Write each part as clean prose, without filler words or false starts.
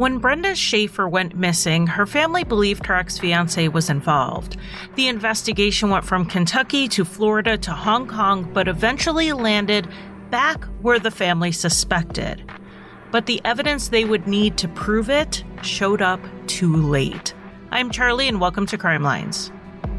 When Brenda Schaefer went missing, her family believed her ex-fiancé was involved. The investigation went from Kentucky to Florida to Hong Kong, but eventually landed back where the family suspected. But the evidence they would need to prove it showed up too late. I'm Charlie, and welcome to Crime Lines.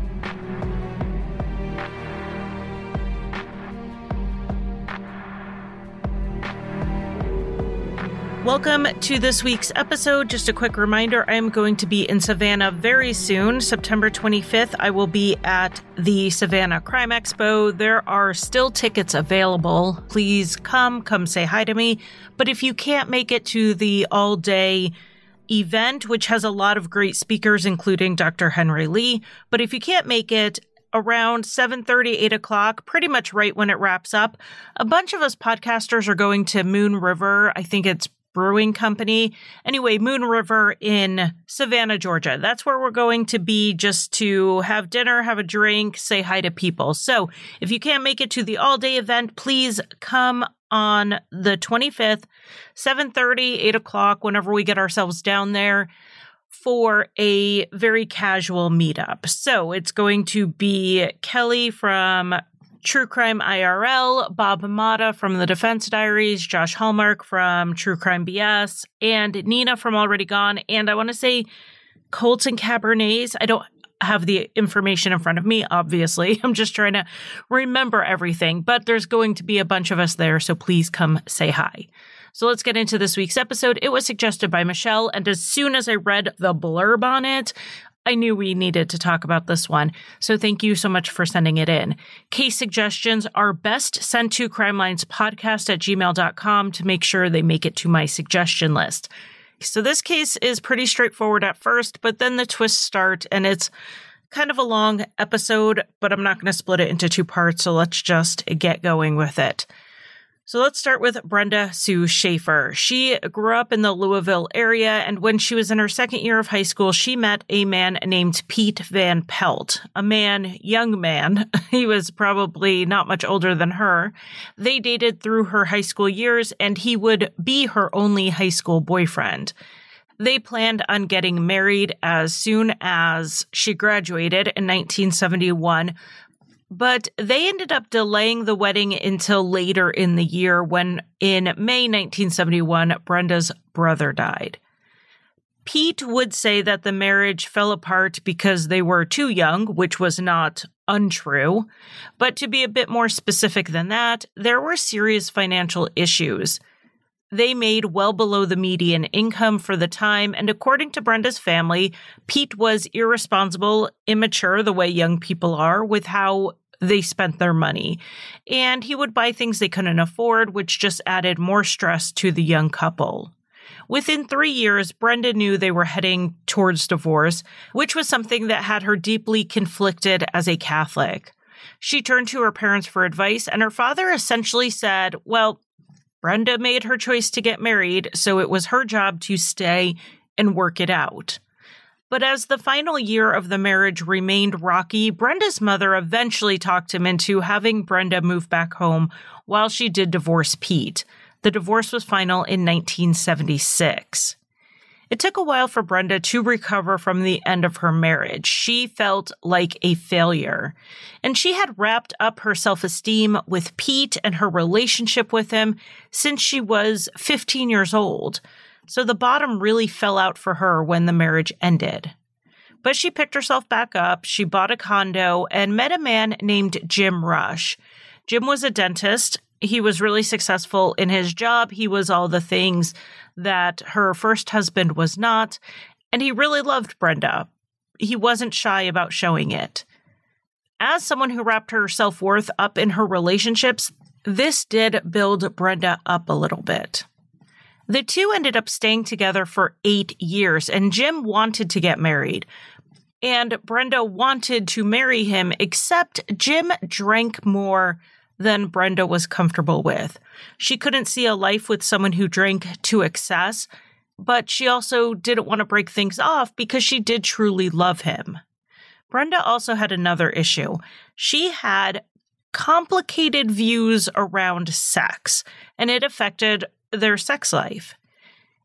Welcome to this week's episode. Just a quick reminder, I am going to be in Savannah very soon. September 25th, I will be at the Savannah Crime Expo. There are still tickets available. Please come say hi to me. But if you can't make it to the all-day event, which has a lot of great speakers, including Dr. Henry Lee, but if you can't make it, around 7:30, 8 o'clock, pretty much right when it wraps up, a bunch of us podcasters are going to Moon River. I think it's Brewing Company. Anyway, Moon River in Savannah, Georgia. That's where we're going to be, just to have dinner, have a drink, say hi to people. So if you can't make it to the all-day event, please come on the 25th, 7:30, 8 o'clock, whenever we get ourselves down there, for a very casual meetup. So it's going to be Kelly from True Crime IRL, Bob Mata from The Defense Diaries, Josh Hallmark from True Crime BS, and Nina from Already Gone. And I want to say Colts and Cabernets. I don't have the information in front of me, obviously. I'm just trying to remember everything. But there's going to be a bunch of us there, so please come say hi. So let's get into this week's episode. It was suggested by Michelle, and as soon as I read the blurb on it, I knew we needed to talk about this one, so thank you so much for sending it in. Case suggestions are best sent to crimelinespodcast@gmail.com to make sure they make it to my suggestion list. So this case is pretty straightforward at first, but then the twists start, and it's kind of a long episode, but I'm not going to split it into two parts, so let's just get going with it. So let's start with Brenda Sue Schaefer. She grew up in the Louisville area, and when she was in her second year of high school, she met a man named Pete Van Pelt, young man. He was probably not much older than her. They dated through her high school years, and he would be her only high school boyfriend. They planned on getting married as soon as she graduated in 1971, but they ended up delaying the wedding until later in the year when, in May 1971, Brenda's brother died. Pete would say that the marriage fell apart because they were too young, which was not untrue. But to be a bit more specific than that, there were serious financial issues. They made well below the median income for the time, and according to Brenda's family, Pete was irresponsible, immature, the way young people are, with how they spent their money. And he would buy things they couldn't afford, which just added more stress to the young couple. Within 3 years, Brenda knew they were heading towards divorce, which was something that had her deeply conflicted as a Catholic. She turned to her parents for advice, and her father essentially said, well, Brenda made her choice to get married, so it was her job to stay and work it out. But as the final year of the marriage remained rocky, Brenda's mother eventually talked him into having Brenda move back home while she did divorce Pete. The divorce was final in 1976. It took a while for Brenda to recover from the end of her marriage. She felt like a failure, and she had wrapped up her self-esteem with Pete and her relationship with him since she was 15 years old. So the bottom really fell out for her when the marriage ended. But she picked herself back up, she bought a condo, and met a man named Jim Rush. Jim was a dentist. He was really successful in his job. He was all the things that her first husband was not, and he really loved Brenda. He wasn't shy about showing it. As someone who wrapped her self-worth up in her relationships, this did build Brenda up a little bit. The two ended up staying together for 8 years, and Jim wanted to get married. And Brenda wanted to marry him, except Jim drank more than Brenda was comfortable with. She couldn't see a life with someone who drank to excess, but she also didn't want to break things off because she did truly love him. Brenda also had another issue. She had complicated views around sex, and it affected their sex life.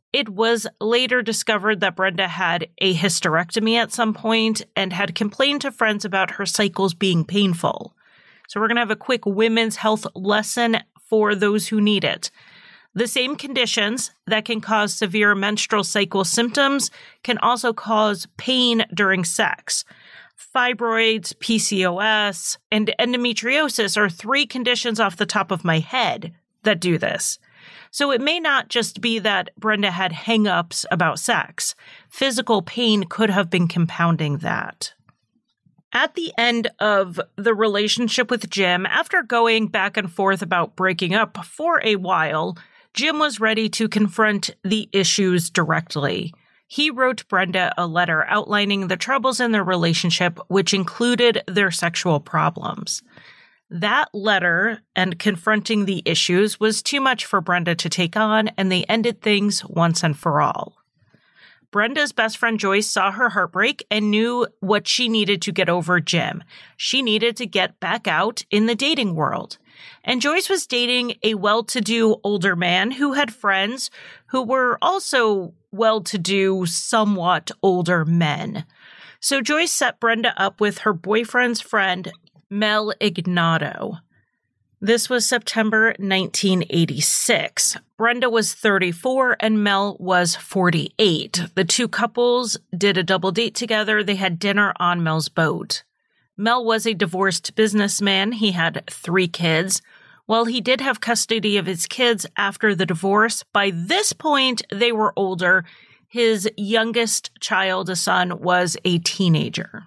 It was later discovered that Brenda had a hysterectomy at some point and had complained to friends about her cycles being painful. So we're going to have a quick women's health lesson for those who need it. The same conditions that can cause severe menstrual cycle symptoms can also cause pain during sex. Fibroids, PCOS, and endometriosis are 3 conditions off the top of my head that do this. So it may not just be that Brenda had hang-ups about sex. Physical pain could have been compounding that. At the end of the relationship with Jim, after going back and forth about breaking up for a while, Jim was ready to confront the issues directly. He wrote Brenda a letter outlining the troubles in their relationship, which included their sexual problems. That letter and confronting the issues was too much for Brenda to take on, and they ended things once and for all. Brenda's best friend Joyce saw her heartbreak and knew what she needed to get over Jim. She needed to get back out in the dating world. And Joyce was dating a well-to-do older man who had friends who were also well-to-do, somewhat older men. So Joyce set Brenda up with her boyfriend's friend, Mel Ignato. This was September 1986. Brenda was 34 and Mel was 48. The two couples did a double date together. They had dinner on Mel's boat. Mel was a divorced businessman. He had 3 kids. While he did have custody of his kids after the divorce, by this point they were older. His youngest child, a son, was a teenager.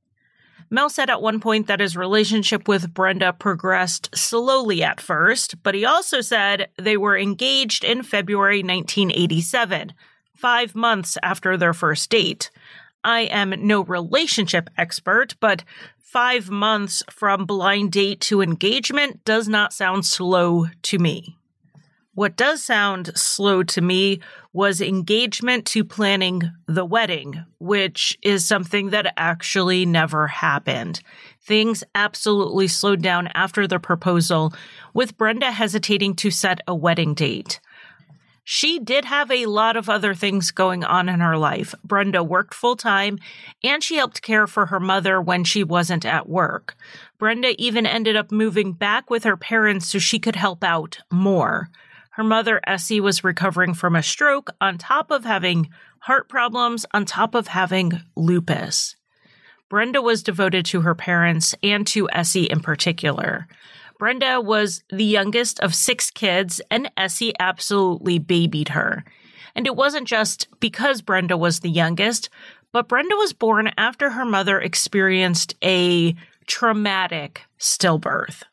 Mel said at one point that his relationship with Brenda progressed slowly at first, but he also said they were engaged in February 1987, 5 months after their first date. I am no relationship expert, but 5 months from blind date to engagement does not sound slow to me. What does sound slow to me was engagement to planning the wedding, which is something that actually never happened. Things absolutely slowed down after the proposal, with Brenda hesitating to set a wedding date. She did have a lot of other things going on in her life. Brenda worked full-time, and she helped care for her mother when she wasn't at work. Brenda even ended up moving back with her parents so she could help out more. Her mother, Essie, was recovering from a stroke on top of having heart problems, on top of having lupus. Brenda was devoted to her parents and to Essie in particular. Brenda was the youngest of 6 kids, and Essie absolutely babied her. And it wasn't just because Brenda was the youngest, but Brenda was born after her mother experienced a traumatic stillbirth.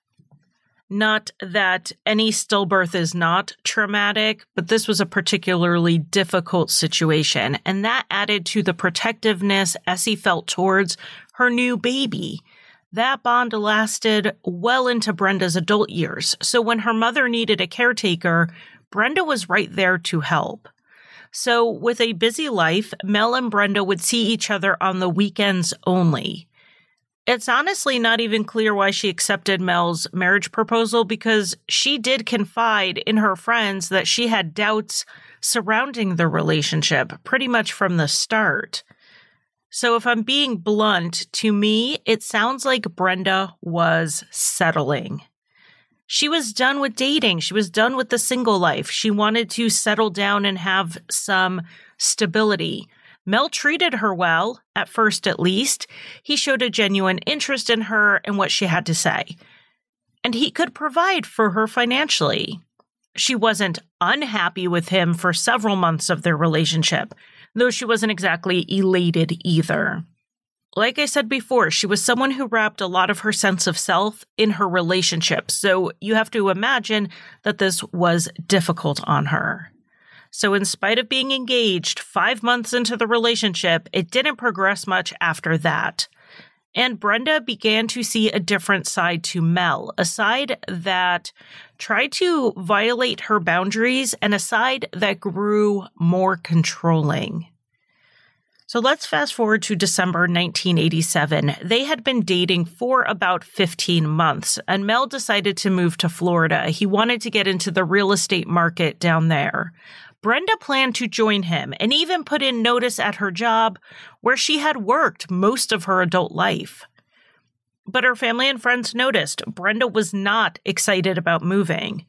Not that any stillbirth is not traumatic, but this was a particularly difficult situation, and that added to the protectiveness Essie felt towards her new baby. That bond lasted well into Brenda's adult years, so when her mother needed a caretaker, Brenda was right there to help. So with a busy life, Mel and Brenda would see each other on the weekends only. It's honestly not even clear why she accepted Mel's marriage proposal, because she did confide in her friends that she had doubts surrounding the relationship pretty much from the start. So if I'm being blunt, to me, it sounds like Brenda was settling. She was done with dating. She was done with the single life. She wanted to settle down and have some stability. Mel treated her well, at first at least. He showed a genuine interest in her and what she had to say. And he could provide for her financially. She wasn't unhappy with him for several months of their relationship, though she wasn't exactly elated either. Like I said before, she was someone who wrapped a lot of her sense of self in her relationship, so you have to imagine that this was difficult on her. So in spite of being engaged 5 months into the relationship, it didn't progress much after that. And Brenda began to see a different side to Mel, a side that tried to violate her boundaries and a side that grew more controlling. So let's fast forward to December 1987. They had been dating for about 15 months, and Mel decided to move to Florida. He wanted to get into the real estate market down there. Brenda planned to join him and even put in notice at her job where she had worked most of her adult life. But her family and friends noticed Brenda was not excited about moving.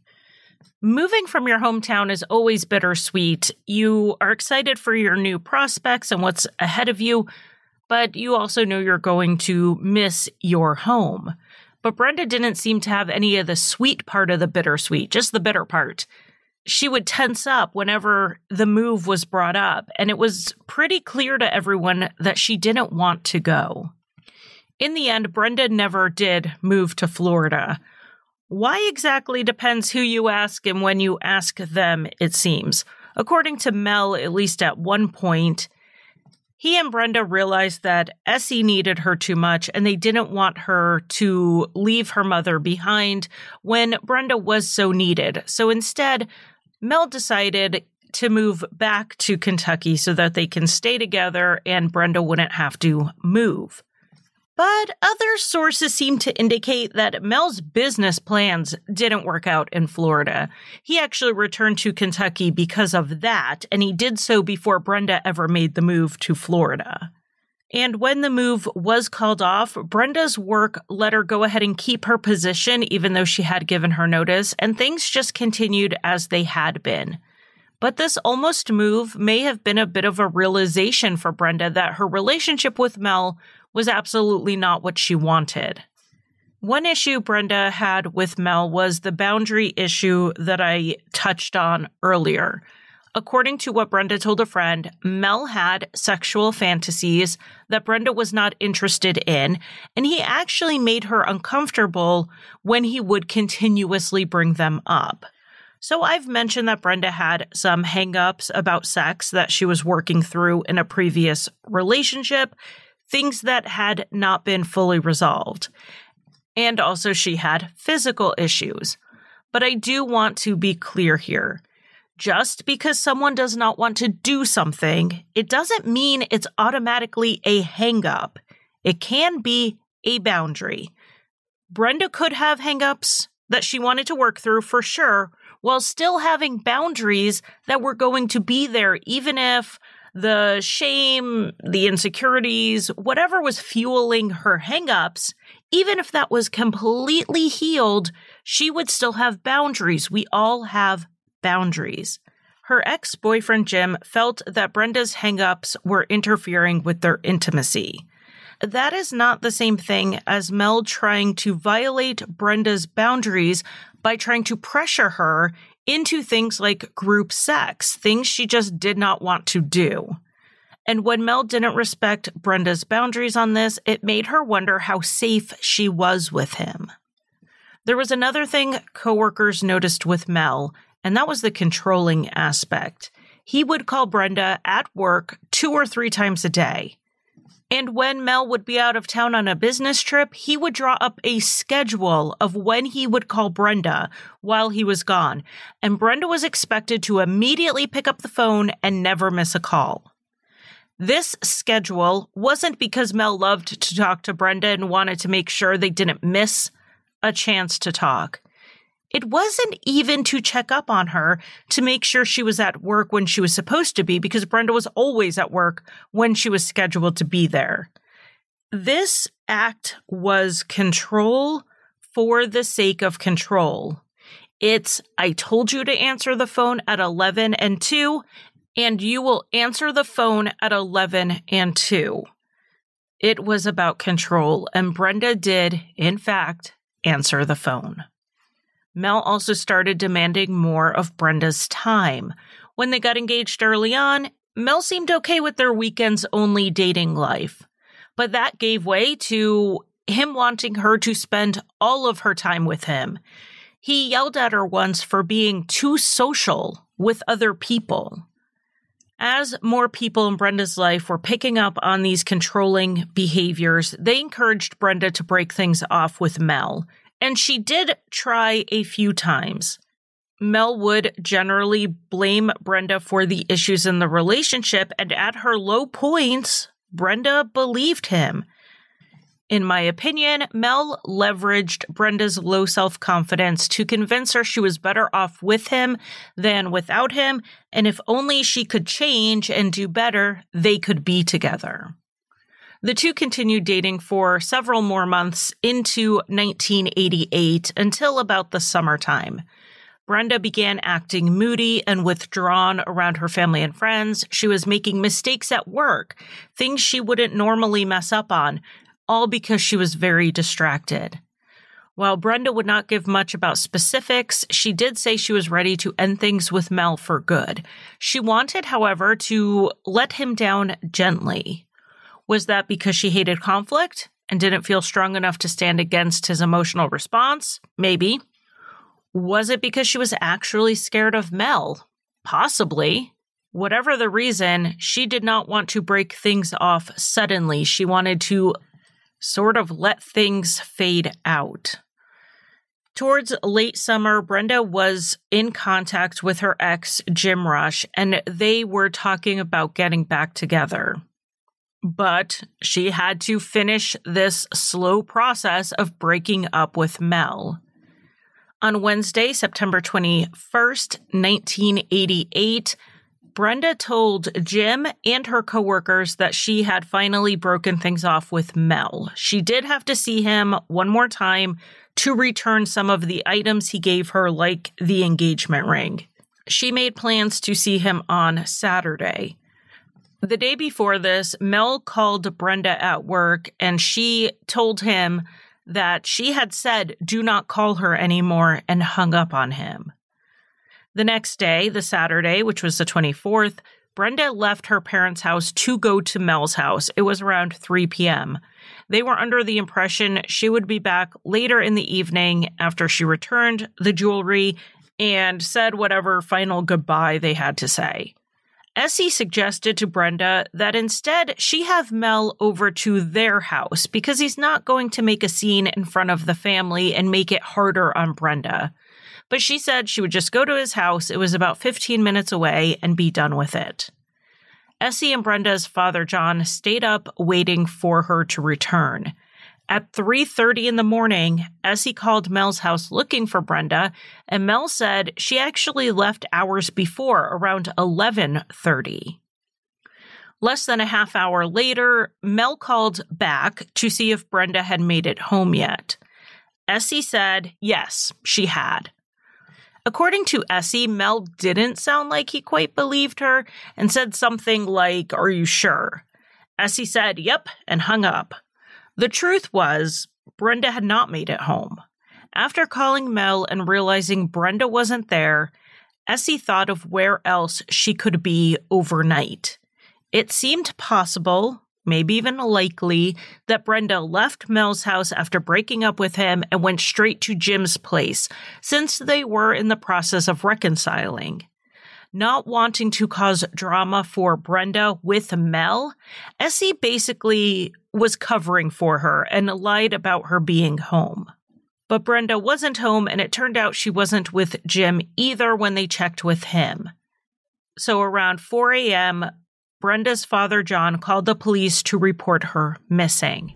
Moving from your hometown is always bittersweet. You are excited for your new prospects and what's ahead of you, but you also know you're going to miss your home. But Brenda didn't seem to have any of the sweet part of the bittersweet, just the bitter part. She would tense up whenever the move was brought up, and it was pretty clear to everyone that she didn't want to go. In the end, Brenda never did move to Florida. Why exactly depends who you ask and when you ask them, it seems. According to Mel, at least at one point, he and Brenda realized that Essie needed her too much and they didn't want her to leave her mother behind when Brenda was so needed. So instead, Mel decided to move back to Kentucky so that they can stay together and Brenda wouldn't have to move. But other sources seem to indicate that Mel's business plans didn't work out in Florida. He actually returned to Kentucky because of that, and he did so before Brenda ever made the move to Florida. And when the move was called off, Brenda's work let her go ahead and keep her position, even though she had given her notice, and things just continued as they had been. But this almost move may have been a bit of a realization for Brenda that her relationship with Mel was absolutely not what she wanted. One issue Brenda had with Mel was the boundary issue that I touched on earlier. According to what Brenda told a friend, Mel had sexual fantasies that Brenda was not interested in, and he actually made her uncomfortable when he would continuously bring them up. So I've mentioned that Brenda had some hang-ups about sex that she was working through in a previous relationship, things that had not been fully resolved. And also she had physical issues. But I do want to be clear here. Just because someone does not want to do something, it doesn't mean it's automatically a hang-up. It can be a boundary. Brenda could have hang-ups that she wanted to work through for sure, while still having boundaries that were going to be there, even if the shame, the insecurities, whatever was fueling her hang-ups, even if that was completely healed, she would still have boundaries. We all have boundaries. Her ex-boyfriend, Jim, felt that Brenda's hang-ups were interfering with their intimacy. That is not the same thing as Mel trying to violate Brenda's boundaries by trying to pressure her into things like group sex, things she just did not want to do. And when Mel didn't respect Brenda's boundaries on this, it made her wonder how safe she was with him. There was another thing coworkers noticed with Mel, and that was the controlling aspect. He would call Brenda at work 2 or 3 times a day. And when Mel would be out of town on a business trip, he would draw up a schedule of when he would call Brenda while he was gone. And Brenda was expected to immediately pick up the phone and never miss a call. This schedule wasn't because Mel loved to talk to Brenda and wanted to make sure they didn't miss a chance to talk. It wasn't even to check up on her to make sure she was at work when she was supposed to be, because Brenda was always at work when she was scheduled to be there. This act was control for the sake of control. It's, I told you to answer the phone at 11 and 2, and you will answer the phone at 11 and 2. It was about control, and Brenda did, in fact, answer the phone. Mel also started demanding more of Brenda's time. When they got engaged early on, Mel seemed okay with their weekends-only dating life. But that gave way to him wanting her to spend all of her time with him. He yelled at her once for being too social with other people. As more people in Brenda's life were picking up on these controlling behaviors, they encouraged Brenda to break things off with Mel. And she did try a few times. Mel would generally blame Brenda for the issues in the relationship, and at her low points, Brenda believed him. In my opinion, Mel leveraged Brenda's low self-confidence to convince her she was better off with him than without him, and if only she could change and do better, they could be together. The two continued dating for several more months into 1988 until about the summertime. Brenda began acting moody and withdrawn around her family and friends. She was making mistakes at work, things she wouldn't normally mess up on, all because she was very distracted. While Brenda would not give much about specifics, she did say she was ready to end things with Mel for good. She wanted, however, to let him down gently. Was that because she hated conflict and didn't feel strong enough to stand against his emotional response? Maybe. Was it because she was actually scared of Mel? Possibly. Whatever the reason, she did not want to break things off suddenly. She wanted to sort of let things fade out. Towards late summer, Brenda was in contact with her ex, Jim Rush, and they were talking about getting back together. But she had to finish this slow process of breaking up with Mel. On Wednesday, September 21st, 1988, Brenda told Jim and her coworkers that she had finally broken things off with Mel. She did have to see him one more time to return some of the items he gave her, like the engagement ring. She made plans to see him on Saturday. The day before this, Mel called Brenda at work and she told him that she had said, "Do not call her anymore," and hung up on him. The next day, the Saturday, which was the 24th, Brenda left her parents' house to go to Mel's house. It was around 3 p.m. They were under the impression she would be back later in the evening after she returned the jewelry and said whatever final goodbye they had to say. Essie suggested to Brenda that instead she have Mel over to their house because he's not going to make a scene in front of the family and make it harder on Brenda. But she said she would just go to his house. It was about 15 minutes away and be done with it. Essie and Brenda's father, John, stayed up waiting for her to return. At 3:30 in the morning, Essie called Mel's house looking for Brenda, and Mel said she actually left hours before, around 11:30. Less than a half hour later, Mel called back to see if Brenda had made it home yet. Essie said yes, she had. According to Essie, Mel didn't sound like he quite believed her and said something like, "Are you sure?" Essie said, "Yep," and hung up. The truth was, Brenda had not made it home. After calling Mel and realizing Brenda wasn't there, Essie thought of where else she could be overnight. It seemed possible, maybe even likely, that Brenda left Mel's house after breaking up with him and went straight to Jim's place, since they were in the process of reconciling. Not wanting to cause drama for Brenda with Mel, Essie basically was covering for her and lied about her being home. But Brenda wasn't home, and it turned out she wasn't with Jim either when they checked with him. So around 4 a.m., Brenda's father, John, called the police to report her missing.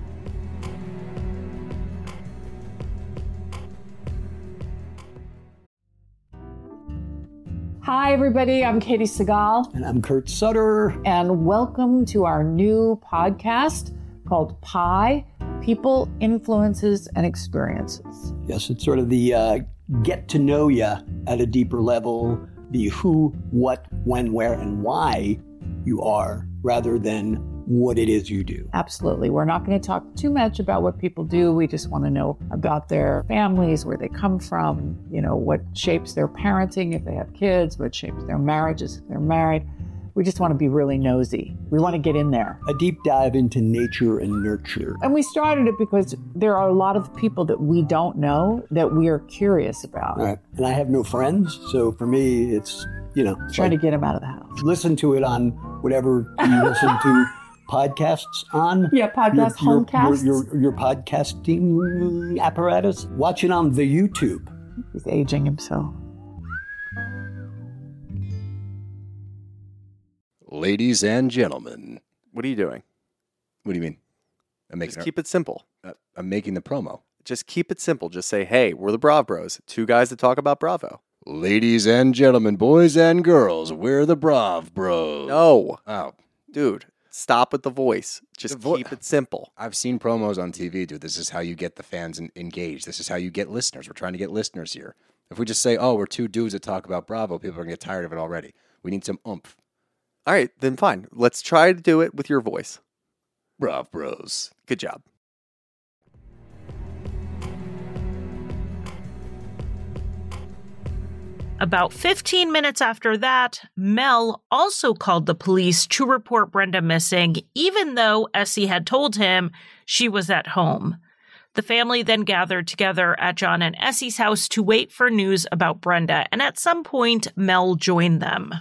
Hi, everybody. I'm Katie Segal. And I'm Kurt Sutter. And welcome to our new podcast called PIE, People, Influences, and Experiences. Yes, it's sort of the get to know you at a deeper level, the who, what, when, where, and why you are, rather than what it is you do. Absolutely. We're not going to talk too much about what people do. We just want to know about their families, where they come from, what shapes their parenting if they have kids, what shapes their marriages if they're married. We just want to be really nosy. We want to get in there. A deep dive into nature and nurture. And we started it because there are a lot of people that we don't know that we are curious about. Right. And I have no friends, so for me, it's, trying to get them out of the house. Listen to it on whatever you listen to podcasts on. Yeah, homecasts. Your podcasting apparatus. Watch it on the YouTube. He's aging himself. Ladies and gentlemen. What are you doing? What do you mean? Just keep it simple. I'm making the promo. Just keep it simple. Just say, hey, we're the Brav Bros. Two guys that talk about Bravo. Ladies and gentlemen, boys and girls, we're the Brav Bros. No. Oh. Dude, stop with the voice. Just keep it simple. I've seen promos on TV, dude. This is how you get the fans engaged. This is how you get listeners. We're trying to get listeners here. If we just say, oh, we're two dudes that talk about Bravo, people are going to get tired of it already. We need some oomph. All right, then fine. Let's try to do it with your voice. Brav Bros. Good job. About 15 minutes after that, Mel also called the police to report Brenda missing, even though Essie had told him she was at home. The family then gathered together at John and Essie's house to wait for news about Brenda, and at some point, Mel joined them.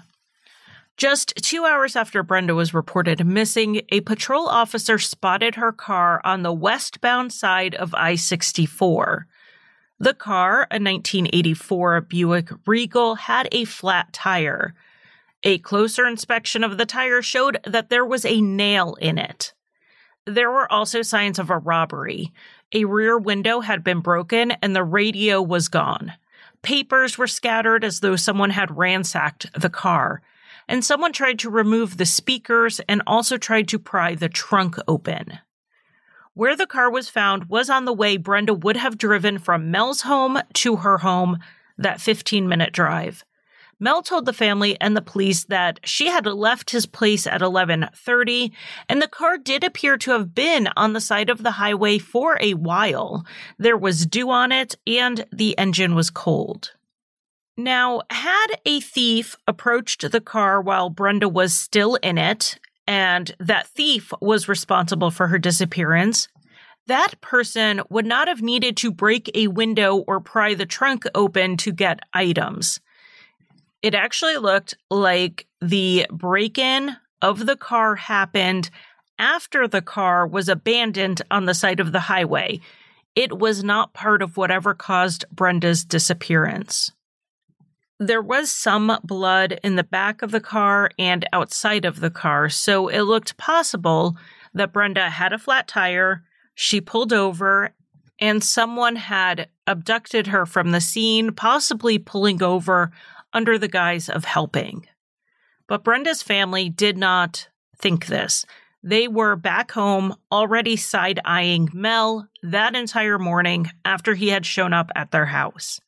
Just 2 hours after Brenda was reported missing, a patrol officer spotted her car on the westbound side of I-64. The car, a 1984 Buick Regal, had a flat tire. A closer inspection of the tire showed that there was a nail in it. There were also signs of a robbery. A rear window had been broken and the radio was gone. Papers were scattered as though someone had ransacked the car. And someone tried to remove the speakers and also tried to pry the trunk open. Where the car was found was on the way Brenda would have driven from Mel's home to her home, that 15-minute drive. Mel told the family and the police that she had left his place at 11:30, and the car did appear to have been on the side of the highway for a while. There was dew on it, and the engine was cold. Now, had a thief approached the car while Brenda was still in it, and that thief was responsible for her disappearance, that person would not have needed to break a window or pry the trunk open to get items. It actually looked like the break-in of the car happened after the car was abandoned on the side of the highway. It was not part of whatever caused Brenda's disappearance. There was some blood in the back of the car and outside of the car, so it looked possible that Brenda had a flat tire, she pulled over, and someone had abducted her from the scene, possibly pulling over under the guise of helping. But Brenda's family did not think this. They were back home, already side-eyeing Mel that entire morning after he had shown up at their house.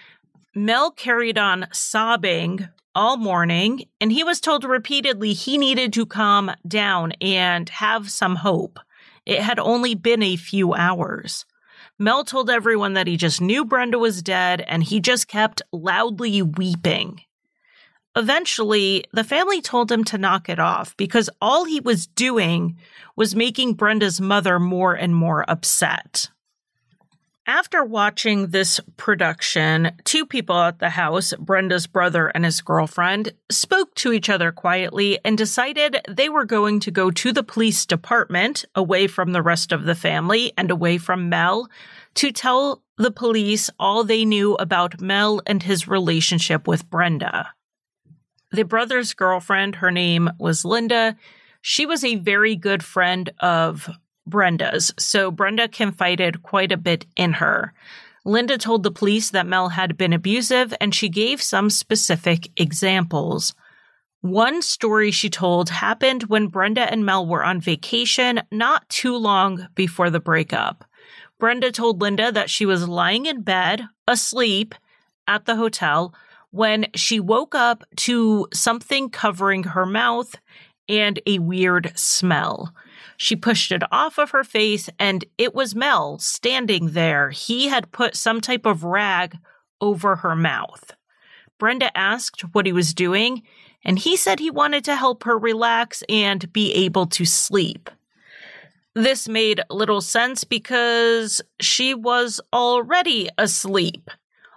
Mel carried on sobbing all morning, and he was told repeatedly he needed to calm down and have some hope. It had only been a few hours. Mel told everyone that he just knew Brenda was dead, and he just kept loudly weeping. Eventually, the family told him to knock it off because all he was doing was making Brenda's mother more and more upset. After watching this production, two people at the house, Brenda's brother and his girlfriend, spoke to each other quietly and decided they were going to go to the police department, away from the rest of the family and away from Mel, to tell the police all they knew about Mel and his relationship with Brenda. The brother's girlfriend, her name was Linda. She was a very good friend of Brenda's, so Brenda confided quite a bit in her. Linda told the police that Mel had been abusive, and she gave some specific examples. One story she told happened when Brenda and Mel were on vacation not too long before the breakup. Brenda told Linda that she was lying in bed, asleep, at the hotel, when she woke up to something covering her mouth and a weird smell. She pushed it off of her face, and it was Mel standing there. He had put some type of rag over her mouth. Brenda asked what he was doing, and he said he wanted to help her relax and be able to sleep. This made little sense because she was already asleep.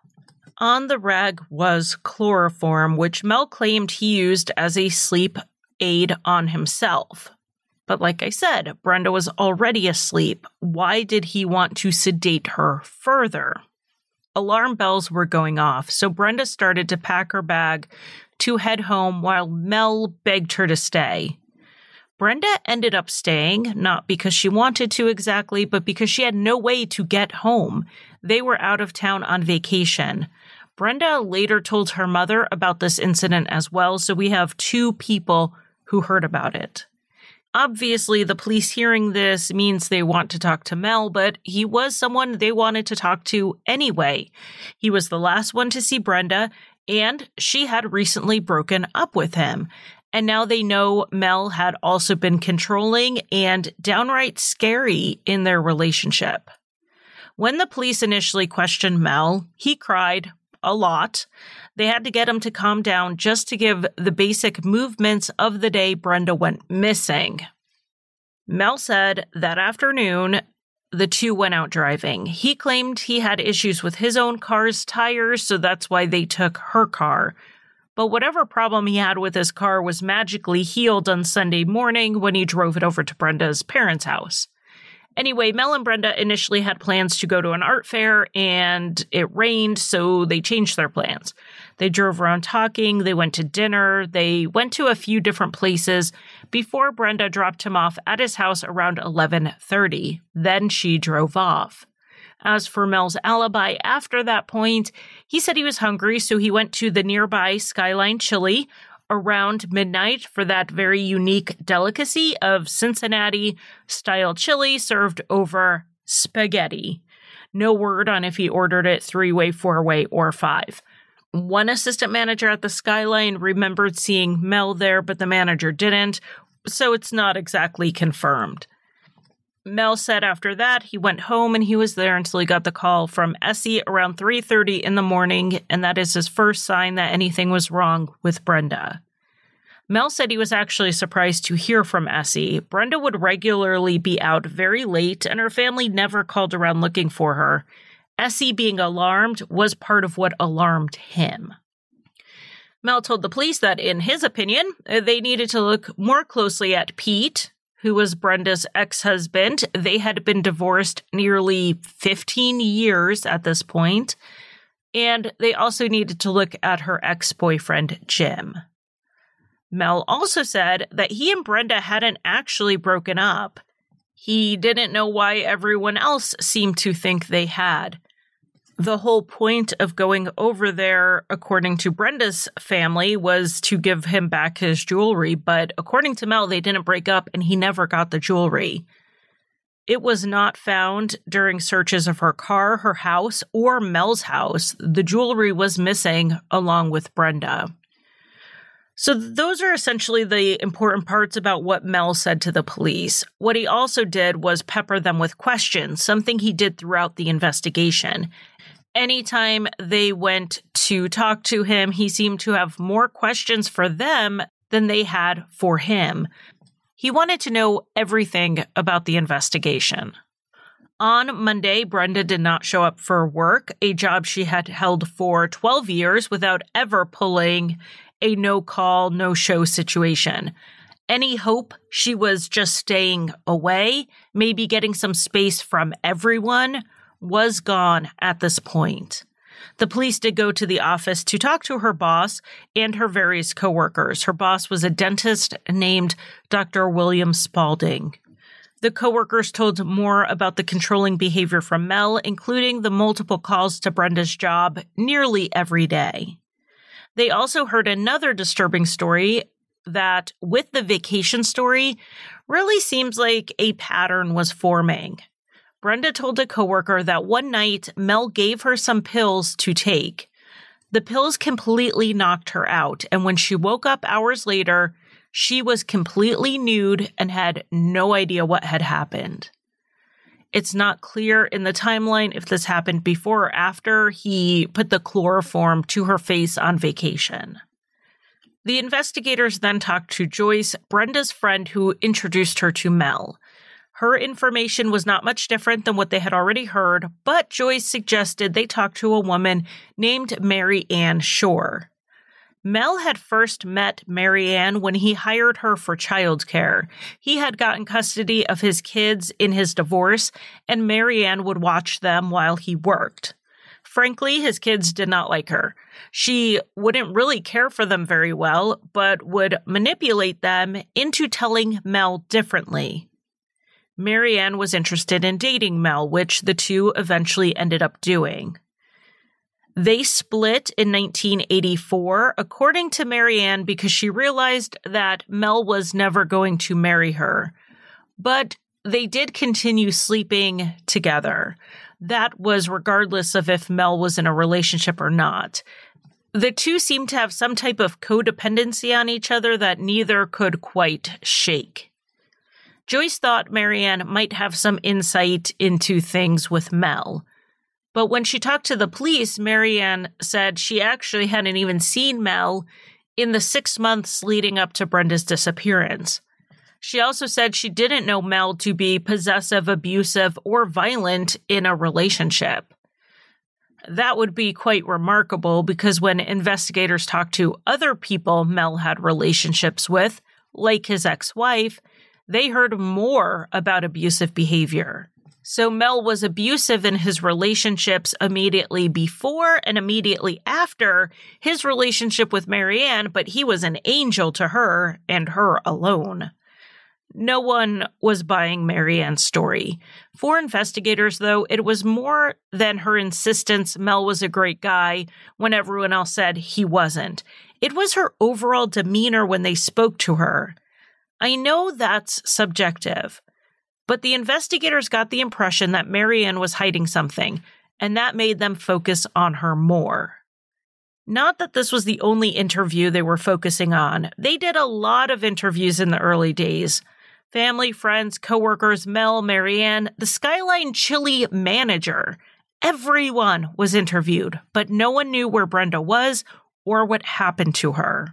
On the rag was chloroform, which Mel claimed he used as a sleep aid on himself. But like I said, Brenda was already asleep. Why did he want to sedate her further? Alarm bells were going off, so Brenda started to pack her bag to head home while Mel begged her to stay. Brenda ended up staying, not because she wanted to exactly, but because she had no way to get home. They were out of town on vacation. Brenda later told her mother about this incident as well, so we have two people who heard about it. Obviously, the police hearing this means they want to talk to Mel, but he was someone they wanted to talk to anyway. He was the last one to see Brenda, and she had recently broken up with him. And now they know Mel had also been controlling and downright scary in their relationship. When the police initially questioned Mel, he cried a lot. They had to get him to calm down just to give the basic movements of the day Brenda went missing. Mel said that afternoon, the two went out driving. He claimed he had issues with his own car's tires, so that's why they took her car. But whatever problem he had with his car was magically healed on Sunday morning when he drove it over to Brenda's parents' house. Anyway, Mel and Brenda initially had plans to go to an art fair, and it rained, so they changed their plans. They drove around talking, they went to dinner, they went to a few different places before Brenda dropped him off at his house around 11:30. Then she drove off. As for Mel's alibi after that point, he said he was hungry, so he went to the nearby Skyline Chili around midnight for that very unique delicacy of Cincinnati-style chili served over spaghetti. No word on if he ordered it 3-way, 4-way, or 5. One assistant manager at the Skyline remembered seeing Mel there, but the manager didn't, so it's not exactly confirmed. Mel said after that he went home and he was there until he got the call from Essie around 3:30 in the morning, and that is his first sign that anything was wrong with Brenda. Mel said he was actually surprised to hear from Essie. Brenda would regularly be out very late, and her family never called around looking for her. Essie being alarmed was part of what alarmed him. Mel told the police that, in his opinion, they needed to look more closely at Pete, who was Brenda's ex-husband. They had been divorced nearly 15 years at this point, and they also needed to look at her ex-boyfriend, Jim. Mel also said that he and Brenda hadn't actually broken up. He didn't know why everyone else seemed to think they had. The whole point of going over there, according to Brenda's family, was to give him back his jewelry, but according to Mel, they didn't break up and he never got the jewelry. It was not found during searches of her car, her house, or Mel's house. The jewelry was missing along with Brenda. So those are essentially the important parts about what Mel said to the police. What he also did was pepper them with questions, something he did throughout the investigation. Anytime they went to talk to him, he seemed to have more questions for them than they had for him. He wanted to know everything about the investigation. On Monday, Brenda did not show up for work, a job she had held for 12 years without ever pulling a no-call, no-show situation. Any hope she was just staying away, maybe getting some space from everyone, was gone at this point. The police did go to the office to talk to her boss and her various coworkers. Her boss was a dentist named Dr. William Spalding. The coworkers told more about the controlling behavior from Mel, including the multiple calls to Brenda's job nearly every day. They also heard another disturbing story that, with the vacation story, really seems like a pattern was forming. Brenda told a coworker that one night Mel gave her some pills to take. The pills completely knocked her out, and when she woke up hours later, she was completely nude and had no idea what had happened. It's not clear in the timeline if this happened before or after he put the chloroform to her face on vacation. The investigators then talked to Joyce, Brenda's friend who introduced her to Mel. Her information was not much different than what they had already heard, but Joyce suggested they talk to a woman named Mary Ann Shore. Mel had first met Mary Ann when he hired her for childcare. He had gotten custody of his kids in his divorce, and Mary Ann would watch them while he worked. Frankly, his kids did not like her. She wouldn't really care for them very well, but would manipulate them into telling Mel differently. Marianne was interested in dating Mel, which the two eventually ended up doing. They split in 1984, according to Marianne, because she realized that Mel was never going to marry her. But they did continue sleeping together. That was regardless of if Mel was in a relationship or not. The two seemed to have some type of codependency on each other that neither could quite shake. Joyce thought Marianne might have some insight into things with Mel. But when she talked to the police, Marianne said she actually hadn't even seen Mel in the 6 months leading up to Brenda's disappearance. She also said she didn't know Mel to be possessive, abusive, or violent in a relationship. That would be quite remarkable because when investigators talked to other people Mel had relationships with, like his ex-wife, they heard more about abusive behavior. So Mel was abusive in his relationships immediately before and immediately after his relationship with Marianne, but he was an angel to her and her alone. No one was buying Marianne's story. For investigators, though, it was more than her insistence Mel was a great guy when everyone else said he wasn't. It was her overall demeanor when they spoke to her. I know that's subjective, but the investigators got the impression that Marianne was hiding something, and that made them focus on her more. Not that this was the only interview they were focusing on. They did a lot of interviews in the early days. Family, friends, coworkers, Mel, Marianne, the Skyline Chili manager. Everyone was interviewed, but no one knew where Brenda was or what happened to her.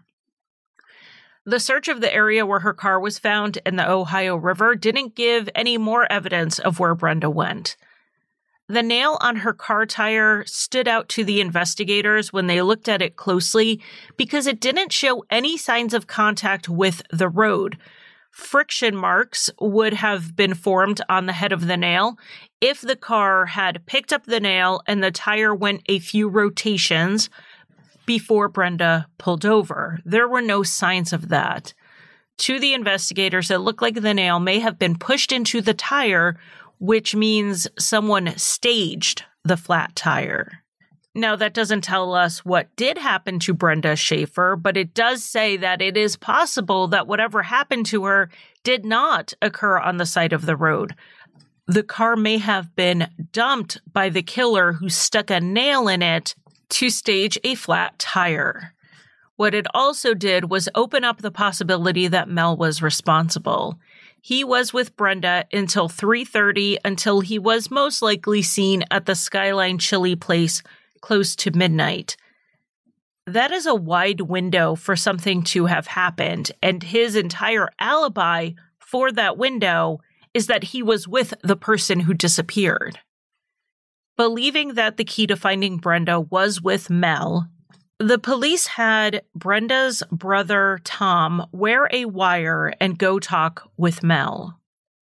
The search of the area where her car was found in the Ohio River didn't give any more evidence of where Brenda went. The nail on her car tire stood out to the investigators when they looked at it closely because it didn't show any signs of contact with the road. Friction marks would have been formed on the head of the nail if the car had picked up the nail and the tire went a few rotations before Brenda pulled over. There were no signs of that. To the investigators, it looked like the nail may have been pushed into the tire, which means someone staged the flat tire. Now, that doesn't tell us what did happen to Brenda Schaefer, but it does say that it is possible that whatever happened to her did not occur on the side of the road. The car may have been dumped by the killer who stuck a nail in it to stage a flat tire. What it also did was open up the possibility that Mel was responsible. He was with Brenda until 3:30 until he was most likely seen at the Skyline Chili place close to midnight. That is a wide window for something to have happened, and his entire alibi for that window is that he was with the person who disappeared. Believing that the key to finding Brenda was with Mel, the police had Brenda's brother, Tom, wear a wire and go talk with Mel.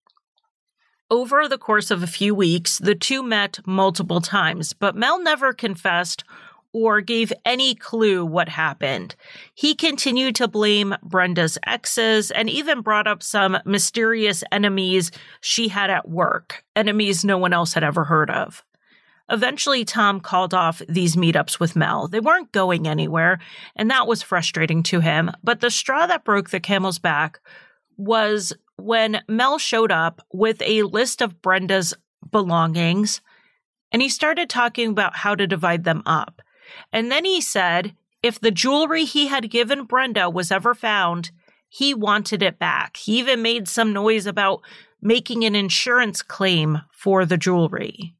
Over the course of a few weeks, the two met multiple times, but Mel never confessed or gave any clue what happened. He continued to blame Brenda's exes and even brought up some mysterious enemies she had at work, enemies no one else had ever heard of. Eventually, Tom called off these meetups with Mel. They weren't going anywhere, and that was frustrating to him. But the straw that broke the camel's back was when Mel showed up with a list of Brenda's belongings, and he started talking about how to divide them up. And then he said if the jewelry he had given Brenda was ever found, he wanted it back. He even made some noise about making an insurance claim for the jewelry.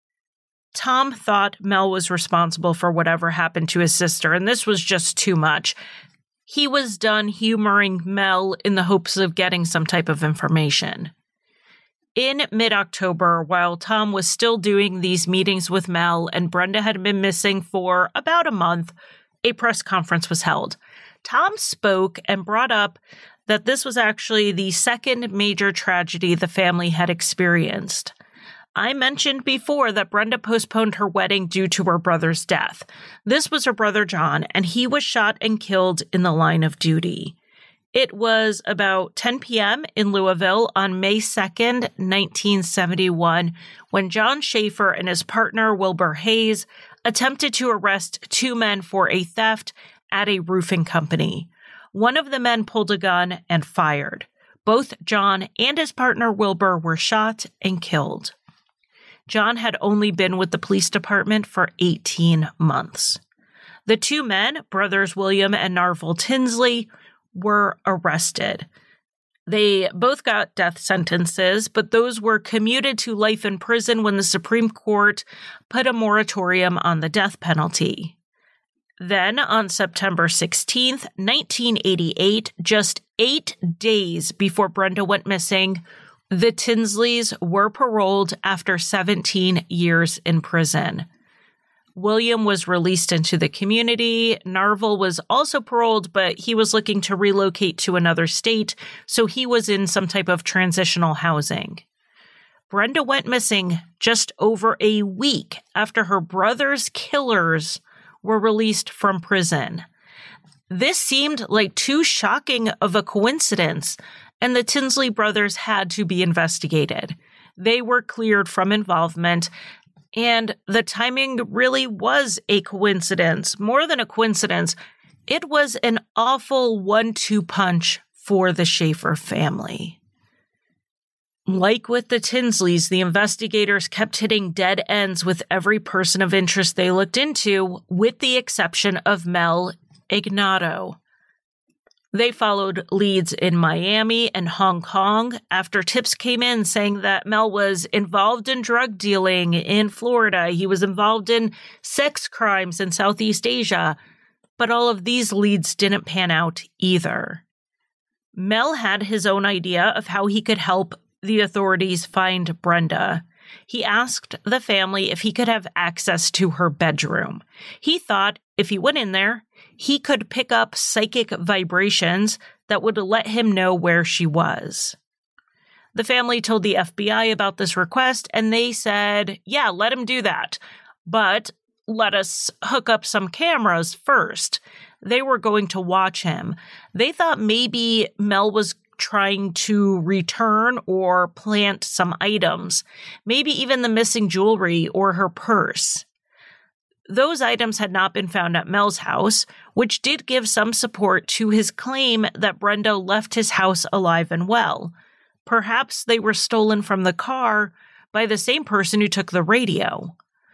Tom thought Mel was responsible for whatever happened to his sister, and this was just too much. He was done humoring Mel in the hopes of getting some type of information. In mid-October, while Tom was still doing these meetings with Mel and Brenda had been missing for about a month, a press conference was held. Tom spoke and brought up that this was actually the second major tragedy the family had experienced. I mentioned before that Brenda postponed her wedding due to her brother's death. This was her brother John, and he was shot and killed in the line of duty. It was about 10 p.m. in Louisville on May 2nd, 1971, when John Schaefer and his partner Wilbur Hayes attempted to arrest two men for a theft at a roofing company. One of the men pulled a gun and fired. Both John and his partner Wilbur were shot and killed. John had only been with the police department for 18 months. The two men, brothers William and Narvel Tinsley, were arrested. They both got death sentences, but those were commuted to life in prison when the Supreme Court put a moratorium on the death penalty. Then, on September 16th, 1988, just 8 days before Brenda went missing, the Tinsleys were paroled after 17 years in prison. William was released into the community. Narvel was also paroled, but he was looking to relocate to another state, so he was in some type of transitional housing. Brenda went missing just over a week after her brother's killers were released from prison. This seemed like too shocking of a coincidence, and the Tinsley brothers had to be investigated. They were cleared from involvement, and the timing really was a coincidence. More than a coincidence, it was an awful 1-2 punch for the Schaefer family. Like with the Tinsleys, the investigators kept hitting dead ends with every person of interest they looked into, with the exception of Mel Ignato. They followed leads in Miami and Hong Kong after tips came in saying that Mel was involved in drug dealing in Florida. He was involved in sex crimes in Southeast Asia. But all of these leads didn't pan out either. Mel had his own idea of how he could help the authorities find Brenda. He asked the family if he could have access to her bedroom. He thought if he went in there, he could pick up psychic vibrations that would let him know where she was. The family told the FBI about this request, and they said, yeah, let him do that, but let us hook up some cameras first. They were going to watch him. They thought maybe Mel was trying to return or plant some items, maybe even the missing jewelry or her purse. Those items had not been found at Mel's house, which did give some support to his claim that Brenda left his house alive and well. Perhaps they were stolen from the car by the same person who took the radio.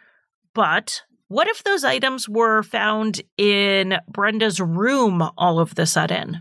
But what if those items were found in Brenda's room all of the sudden?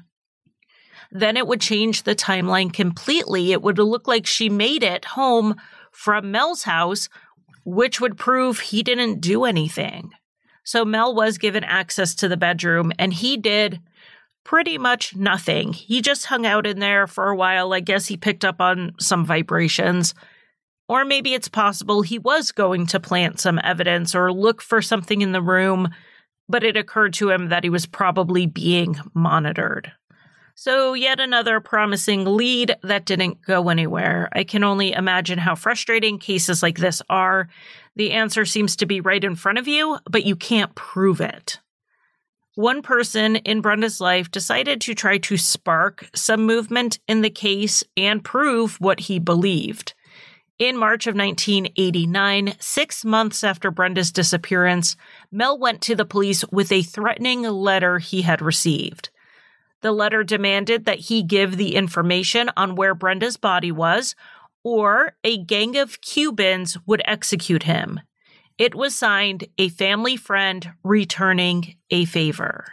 Then it would change the timeline completely. It would look like she made it home from Mel's house, which would prove he didn't do anything. So Mel was given access to the bedroom, and he did pretty much nothing. He just hung out in there for a while. I guess he picked up on some vibrations. Or maybe it's possible he was going to plant some evidence or look for something in the room, but it occurred to him that he was probably being monitored. So yet another promising lead that didn't go anywhere. I can only imagine how frustrating cases like this are. The answer seems to be right in front of you, but you can't prove it. One person in Brenda's life decided to try to spark some movement in the case and prove what he believed. In March of 1989, 6 months after Brenda's disappearance, Mel went to the police with a threatening letter he had received. The letter demanded that he give the information on where Brenda's body was, or a gang of Cubans would execute him. It was signed, "A family friend returning a favor."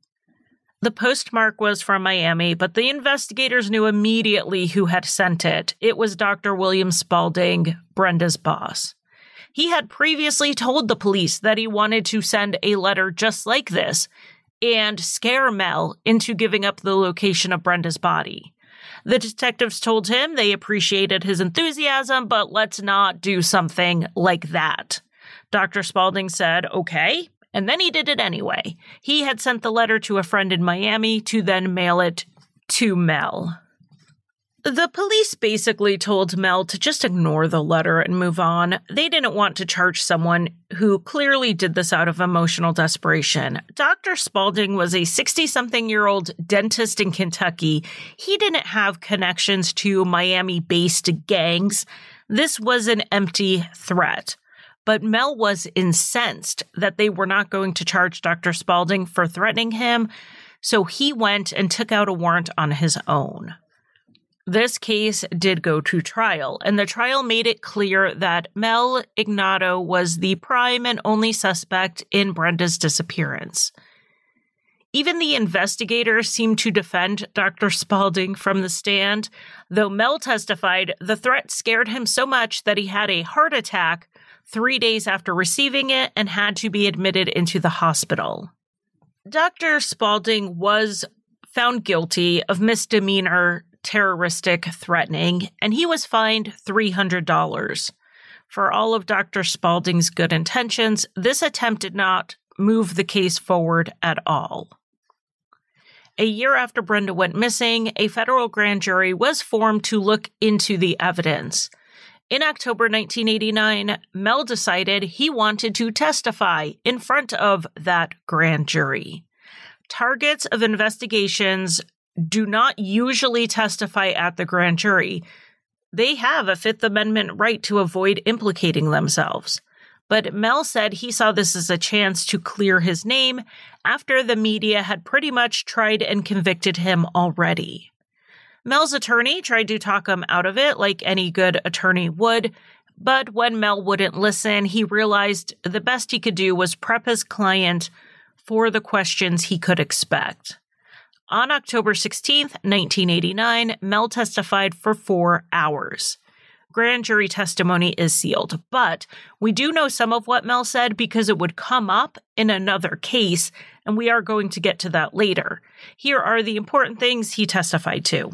The postmark was from Miami, but the investigators knew immediately who had sent it. It was Dr. William Spalding, Brenda's boss. He had previously told the police that he wanted to send a letter just like this and scare Mel into giving up the location of Brenda's body. The detectives told him they appreciated his enthusiasm, but let's not do something like that. Dr. Spalding said, okay, and then he did it anyway. He had sent the letter to a friend in Miami to then mail it to Mel. The police basically told Mel to just ignore the letter and move on. They didn't want to charge someone who clearly did this out of emotional desperation. Dr. Spaulding was a 60-something-year-old dentist in Kentucky. He didn't have connections to Miami-based gangs. This was an empty threat. But Mel was incensed that they were not going to charge Dr. Spaulding for threatening him, so he went and took out a warrant on his own. This case did go to trial, and the trial made it clear that Mel Ignato was the prime and only suspect in Brenda's disappearance. Even the investigators seemed to defend Dr. Spaulding from the stand, though Mel testified the threat scared him so much that he had a heart attack 3 days after receiving it and had to be admitted into the hospital. Dr. Spaulding was found guilty of misdemeanor terroristic threatening, and he was fined $300. For all of Dr. Spaulding's good intentions, this attempt did not move the case forward at all. A year after Brenda went missing, a federal grand jury was formed to look into the evidence. In October 1989, Mel decided he wanted to testify in front of that grand jury. Targets of investigations do not usually testify at the grand jury. They have a Fifth Amendment right to avoid implicating themselves. But Mel said he saw this as a chance to clear his name after the media had pretty much tried and convicted him already. Mel's attorney tried to talk him out of it like any good attorney would, but when Mel wouldn't listen, he realized the best he could do was prep his client for the questions he could expect. On October 16th, 1989, Mel testified for 4 hours. Grand jury testimony is sealed, but we do know some of what Mel said because it would come up in another case, and we are going to get to that later. Here are the important things he testified to.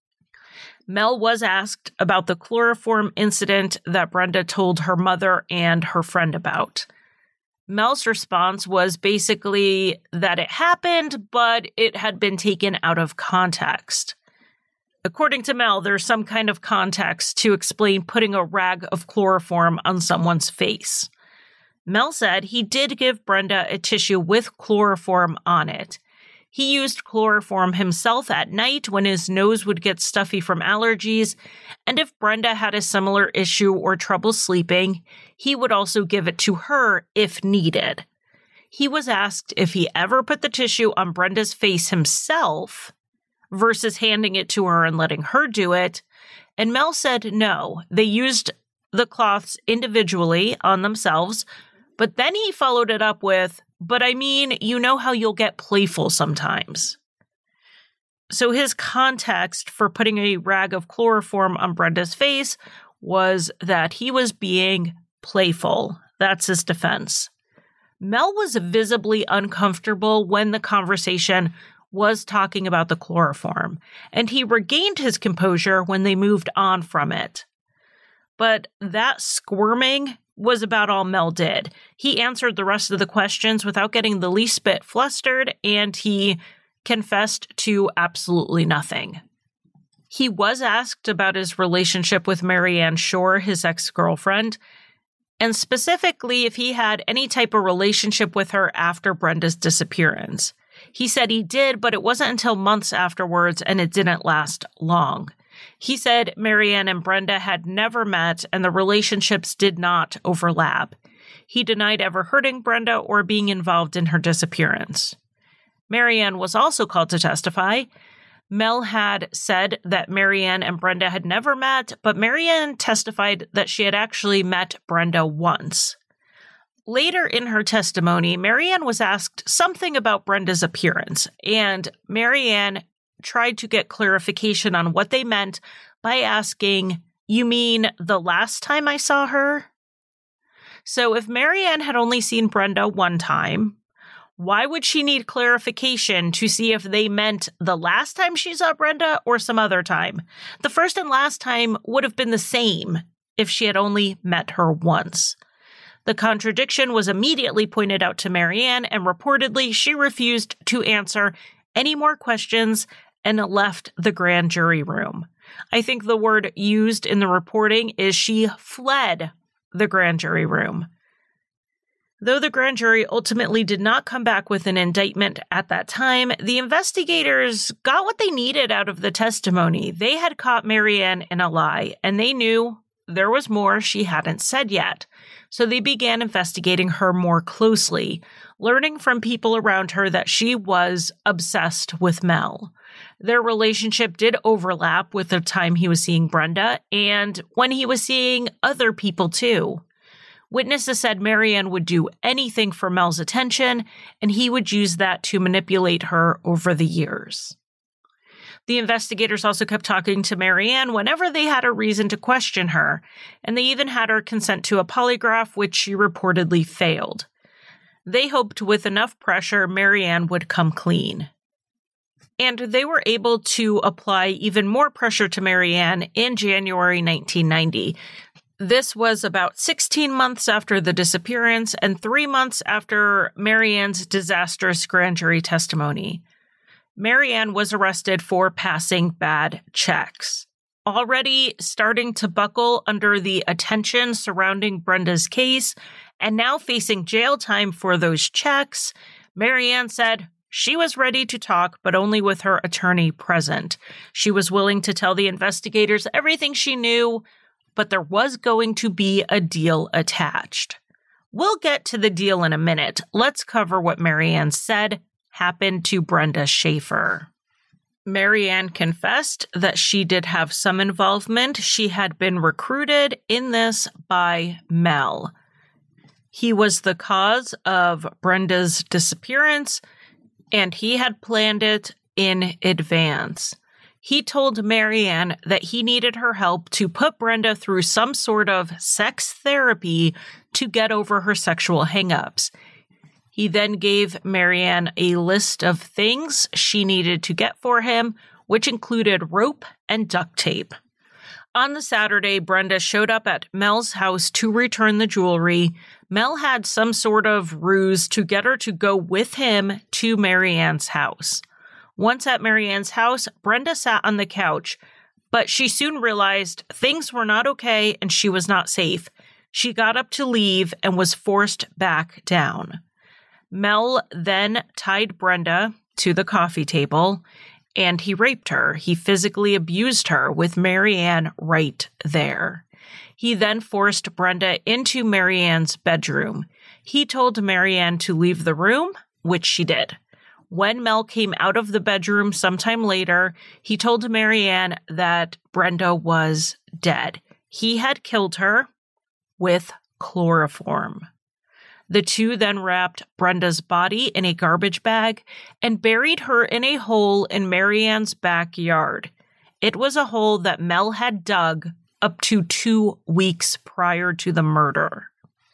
Mel was asked about the chloroform incident that Brenda told her mother and her friend about. Mel's response was basically that it happened, but it had been taken out of context. According to Mel, there's some kind of context to explain putting a rag of chloroform on someone's face. Mel said he did give Brenda a tissue with chloroform on it. He used chloroform himself at night when his nose would get stuffy from allergies, and if Brenda had a similar issue or trouble sleeping, he would also give it to her if needed. He was asked if he ever put the tissue on Brenda's face himself versus handing it to her and letting her do it, and Mel said no, they used the cloths individually on themselves, but then he followed it up with, but I mean, you know how you'll get playful sometimes. So his context for putting a rag of chloroform on Brenda's face was that he was being playful. That's his defense. Mel was visibly uncomfortable when the conversation was talking about the chloroform, and he regained his composure when they moved on from it. But that squirming was about all Mel did. He answered the rest of the questions without getting the least bit flustered, and he confessed to absolutely nothing. He was asked about his relationship with Marianne Shore, his ex-girlfriend, and specifically if he had any type of relationship with her after Brenda's disappearance. He said he did, but it wasn't until months afterwards, and it didn't last long. He said Marianne and Brenda had never met and the relationships did not overlap. He denied ever hurting Brenda or being involved in her disappearance. Marianne was also called to testify. Mel had said that Marianne and Brenda had never met, but Marianne testified that she had actually met Brenda once. Later in her testimony, Marianne was asked something about Brenda's appearance, and Marianne tried to get clarification on what they meant by asking, "You mean the last time I saw her?" So if Marianne had only seen Brenda one time, why would she need clarification to see if they meant the last time she saw Brenda or some other time? The first and last time would have been the same if she had only met her once. The contradiction was immediately pointed out to Marianne, and reportedly she refused to answer any more questions and left the grand jury room. I think the word used in the reporting is she fled the grand jury room. Though the grand jury ultimately did not come back with an indictment at that time, the investigators got what they needed out of the testimony. They had caught Marianne in a lie, and they knew there was more she hadn't said yet. So they began investigating her more closely, learning from people around her that she was obsessed with Mel. Their relationship did overlap with the time he was seeing Brenda and when he was seeing other people too. Witnesses said Marianne would do anything for Mel's attention, and he would use that to manipulate her over the years. The investigators also kept talking to Marianne whenever they had a reason to question her, and they even had her consent to a polygraph, which she reportedly failed. They hoped with enough pressure, Marianne would come clean. And they were able to apply even more pressure to Marianne in January 1990. This was about 16 months after the disappearance and 3 months after Marianne's disastrous grand jury testimony. Marianne was arrested for passing bad checks. Already starting to buckle under the attention surrounding Brenda's case and now facing jail time for those checks, Marianne said she was ready to talk, but only with her attorney present. She was willing to tell the investigators everything she knew, but there was going to be a deal attached. We'll get to the deal in a minute. Let's cover what Marianne said happened to Brenda Schaefer. Marianne confessed that she did have some involvement. She had been recruited in this by Mel. He was the cause of Brenda's disappearance, and he had planned it in advance. He told Marianne that he needed her help to put Brenda through some sort of sex therapy to get over her sexual hangups. He then gave Marianne a list of things she needed to get for him, which included rope and duct tape. On the Saturday, Brenda showed up at Mel's house to return the jewelry. Mel had some sort of ruse to get her to go with him to Marianne's house. Once at Marianne's house, Brenda sat on the couch, but she soon realized things were not okay and she was not safe. She got up to leave and was forced back down. Mel then tied Brenda to the coffee table and he raped her. He physically abused her with Marianne right there. He then forced Brenda into Marianne's bedroom. He told Marianne to leave the room, which she did. When Mel came out of the bedroom sometime later, he told Marianne that Brenda was dead. He had killed her with chloroform. The two then wrapped Brenda's body in a garbage bag and buried her in a hole in Marianne's backyard. It was a hole that Mel had dug up to 2 weeks prior to the murder.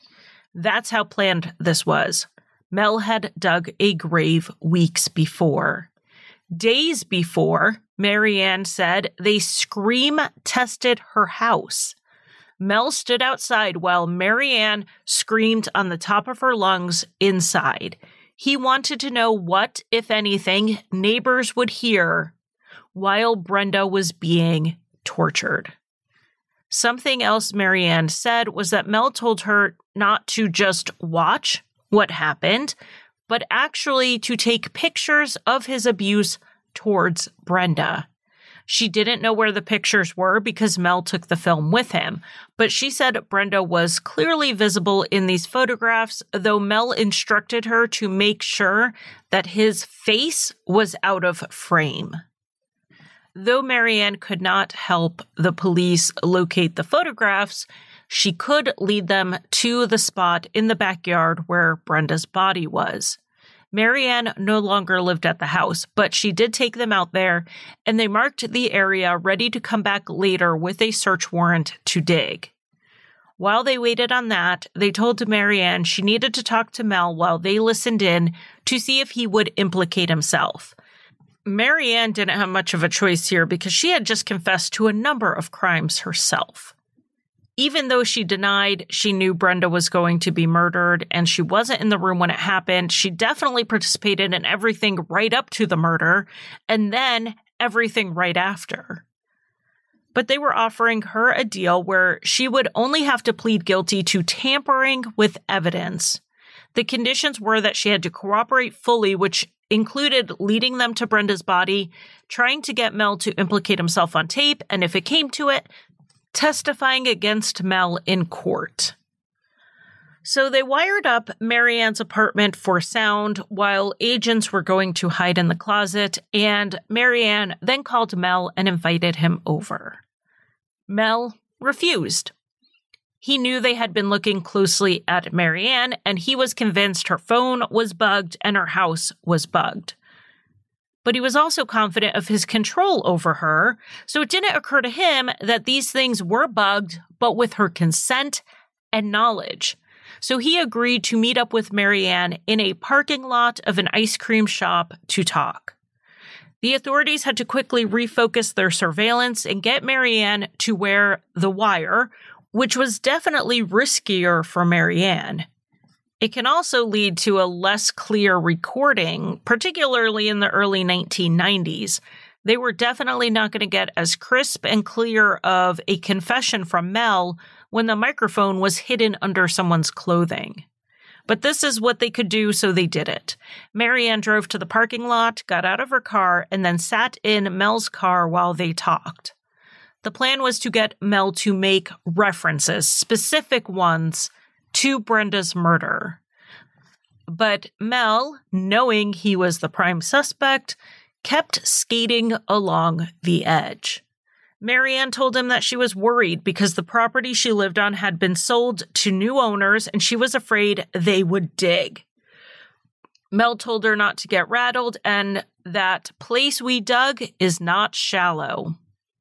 That's how planned this was. Mel had dug a grave weeks before. Days before, Marianne said they scream tested her house. Mel stood outside while Marianne screamed on the top of her lungs inside. He wanted to know what, if anything, neighbors would hear while Brenda was being tortured. Something else Marianne said was that Mel told her not to just watch what happened, but actually to take pictures of his abuse towards Brenda. She didn't know where the pictures were because Mel took the film with him, but she said Brenda was clearly visible in these photographs, though Mel instructed her to make sure that his face was out of frame. Though Marianne could not help the police locate the photographs, she could lead them to the spot in the backyard where Brenda's body was. Marianne no longer lived at the house, but she did take them out there, and they marked the area ready to come back later with a search warrant to dig. While they waited on that, they told Marianne she needed to talk to Mel while they listened in to see if he would implicate himself. Marianne didn't have much of a choice here because she had just confessed to a number of crimes herself. Even though she denied she knew Brenda was going to be murdered and she wasn't in the room when it happened, she definitely participated in everything right up to the murder and then everything right after. but they were offering her a deal where she would only have to plead guilty to tampering with evidence. The conditions were that she had to cooperate fully, which included leading them to Brenda's body, trying to get Mel to implicate himself on tape, and if it came to it, testifying against Mel in court. So they wired up Marianne's apartment for sound while agents were going to hide in the closet, and Marianne then called Mel and invited him over. Mel refused. He knew they had been looking closely at Marianne, and he was convinced her phone was bugged and her house was bugged. But he was also confident of his control over her, so it didn't occur to him that these things were bugged, but with her consent and knowledge. So he agreed to meet up with Marianne in a parking lot of an ice cream shop to talk. The authorities had to quickly refocus their surveillance and get Marianne to wear the wire, which was definitely riskier for Marianne. It can also lead to a less clear recording, particularly in the early 1990s. They were definitely not going to get as crisp and clear of a confession from Mel when the microphone was hidden under someone's clothing. But this is what they could do, so they did it. Marianne drove to the parking lot, got out of her car, and then sat in Mel's car while they talked. The plan was to get Mel to make references, specific ones, to Brenda's murder. But Mel, knowing he was the prime suspect, kept skating along the edge. Marianne told him that she was worried because the property she lived on had been sold to new owners and she was afraid they would dig. Mel told her not to get rattled and that place we dug is not shallow.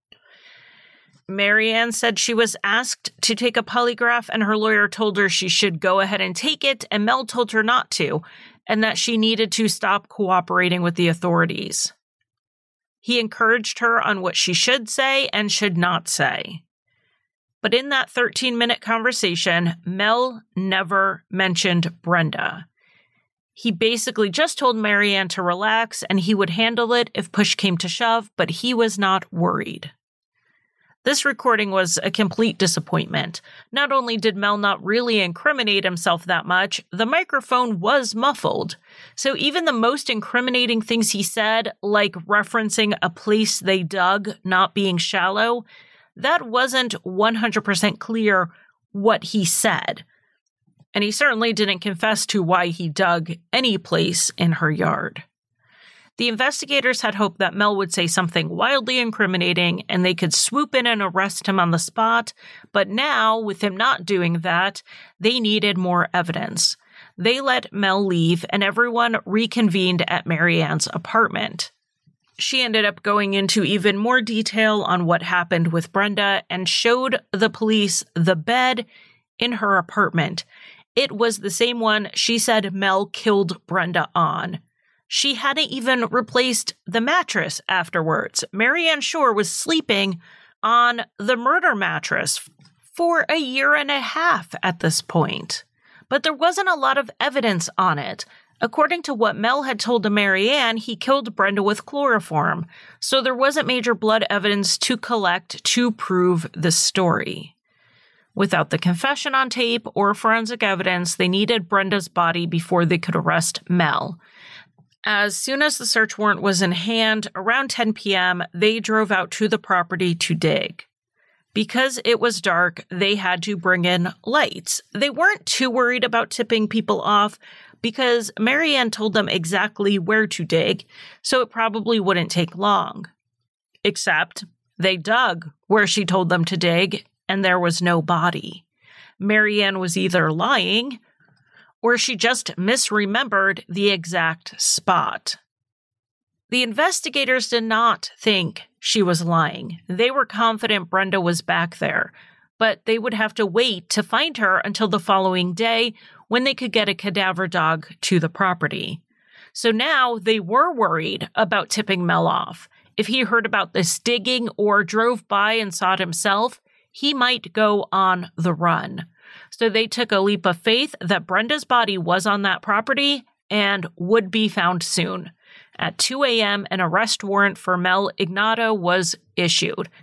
Marianne said she was asked to take a polygraph and her lawyer told her she should go ahead and take it, and Mel told her not to, and that she needed to stop cooperating with the authorities. He encouraged her on what she should say and should not say. But in that 13-minute conversation, Mel never mentioned Brenda. He basically just told Marianne to relax and he would handle it if push came to shove, but he was not worried. This recording was a complete disappointment. Not only did Mel not really incriminate himself that much, the microphone was muffled. So even the most incriminating things he said, like referencing a place they dug not being shallow, that wasn't 100% clear what he said. And he certainly didn't confess to why he dug any place in her yard. The investigators had hoped that Mel would say something wildly incriminating and they could swoop in and arrest him on the spot, but now, with him not doing that, they needed more evidence. They let Mel leave and everyone reconvened at Marianne's apartment. She ended up going into even more detail on what happened with Brenda and showed the police the bed in her apartment. It was the same one she said Mel killed Brenda on. She hadn't even replaced the mattress afterwards. Marianne Shore was sleeping on the murder mattress for a year and a half at this point. But there wasn't a lot of evidence on it. According to what Mel had told to Marianne, he killed Brenda with chloroform, so there wasn't major blood evidence to collect to prove the story. Without the confession on tape or forensic evidence, they needed Brenda's body before they could arrest Mel. As soon as the search warrant was in hand, around 10 p.m., they drove out to the property to dig. Because it was dark, they had to bring in lights. They weren't too worried about tipping people off because Marianne told them exactly where to dig, so it probably wouldn't take long. Except they dug where she told them to dig, and there was no body. Marianne was either lying or she just misremembered the exact spot. The investigators did not think she was lying. They were confident Brenda was back there, but they would have to wait to find her until the following day when they could get a cadaver dog to the property. So now they were worried about tipping Mel off. If he heard about this digging or drove by and saw it himself, he might go on the run. So they took a leap of faith that Brenda's body was on that property and would be found soon. At 2 a.m., an arrest warrant for Mel Ignatow was issued.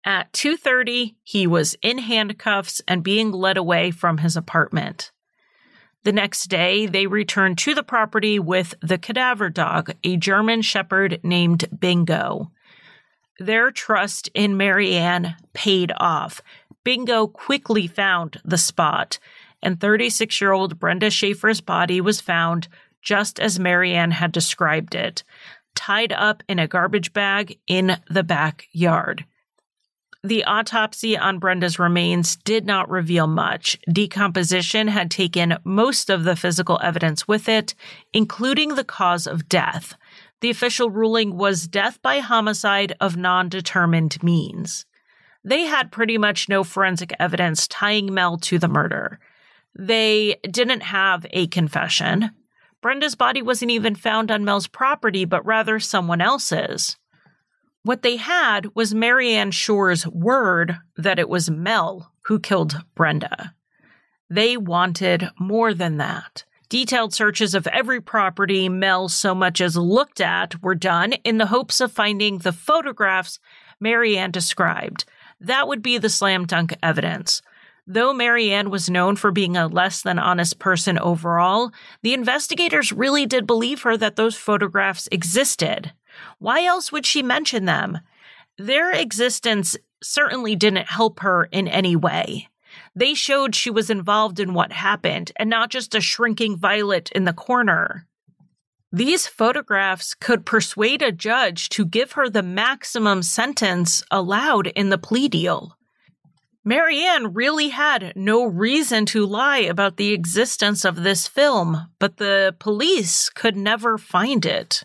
At 2:30, he was in handcuffs and being led away from his apartment. The next day, they returned to the property with the cadaver dog, a German shepherd named Bingo. Their trust in Marianne paid off. Bingo quickly found the spot, and 36-year-old Brenda Schaefer's body was found just as Marianne had described it, tied up in a garbage bag in the backyard. The autopsy on Brenda's remains did not reveal much. Decomposition had taken most of the physical evidence with it, including the cause of death. The official ruling was death by homicide of non-determined means. They had pretty much no forensic evidence tying Mel to the murder. They didn't have a confession. Brenda's body wasn't even found on Mel's property, but rather someone else's. What they had was Marianne Shore's word that it was Mel who killed Brenda. They wanted more than that. Detailed searches of every property Mel so much as looked at were done in the hopes of finding the photographs Marianne described. That would be the slam dunk evidence. Though Marianne was known for being a less than honest person overall, the investigators really did believe her that those photographs existed. Why else would she mention them? Their existence certainly didn't help her in any way. They showed she was involved in what happened and not just a shrinking violet in the corner. These photographs could persuade a judge to give her the maximum sentence allowed in the plea deal. Marianne really had no reason to lie about the existence of this film, but the police could never find it.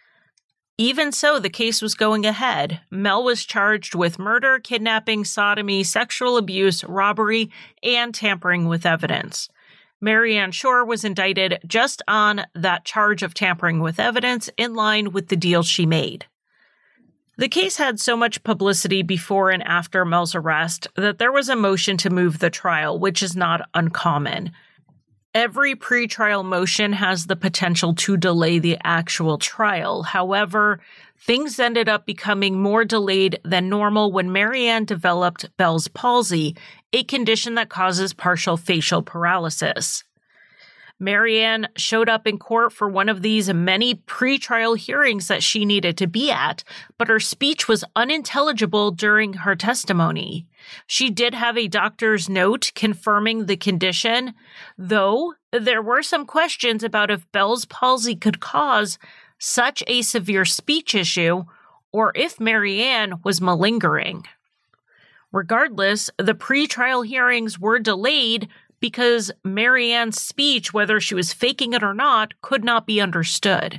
Even so, the case was going ahead. Mel was charged with murder, kidnapping, sodomy, sexual abuse, robbery, and tampering with evidence. Marianne Shore was indicted just on that charge of tampering with evidence, in line with the deal she made. The case had so much publicity before and after Mel's arrest that there was a motion to move the trial, which is not uncommon. Every pretrial motion has the potential to delay the actual trial. However, things ended up becoming more delayed than normal when Marianne developed Bell's palsy, a condition that causes partial facial paralysis. Marianne showed up in court for one of these many pretrial hearings that she needed to be at, but her speech was unintelligible during her testimony. She did have a doctor's note confirming the condition, though there were some questions about if Bell's palsy could cause such a severe speech issue or if Marianne was malingering. Regardless, the pretrial hearings were delayed because Marianne's speech, whether she was faking it or not, could not be understood.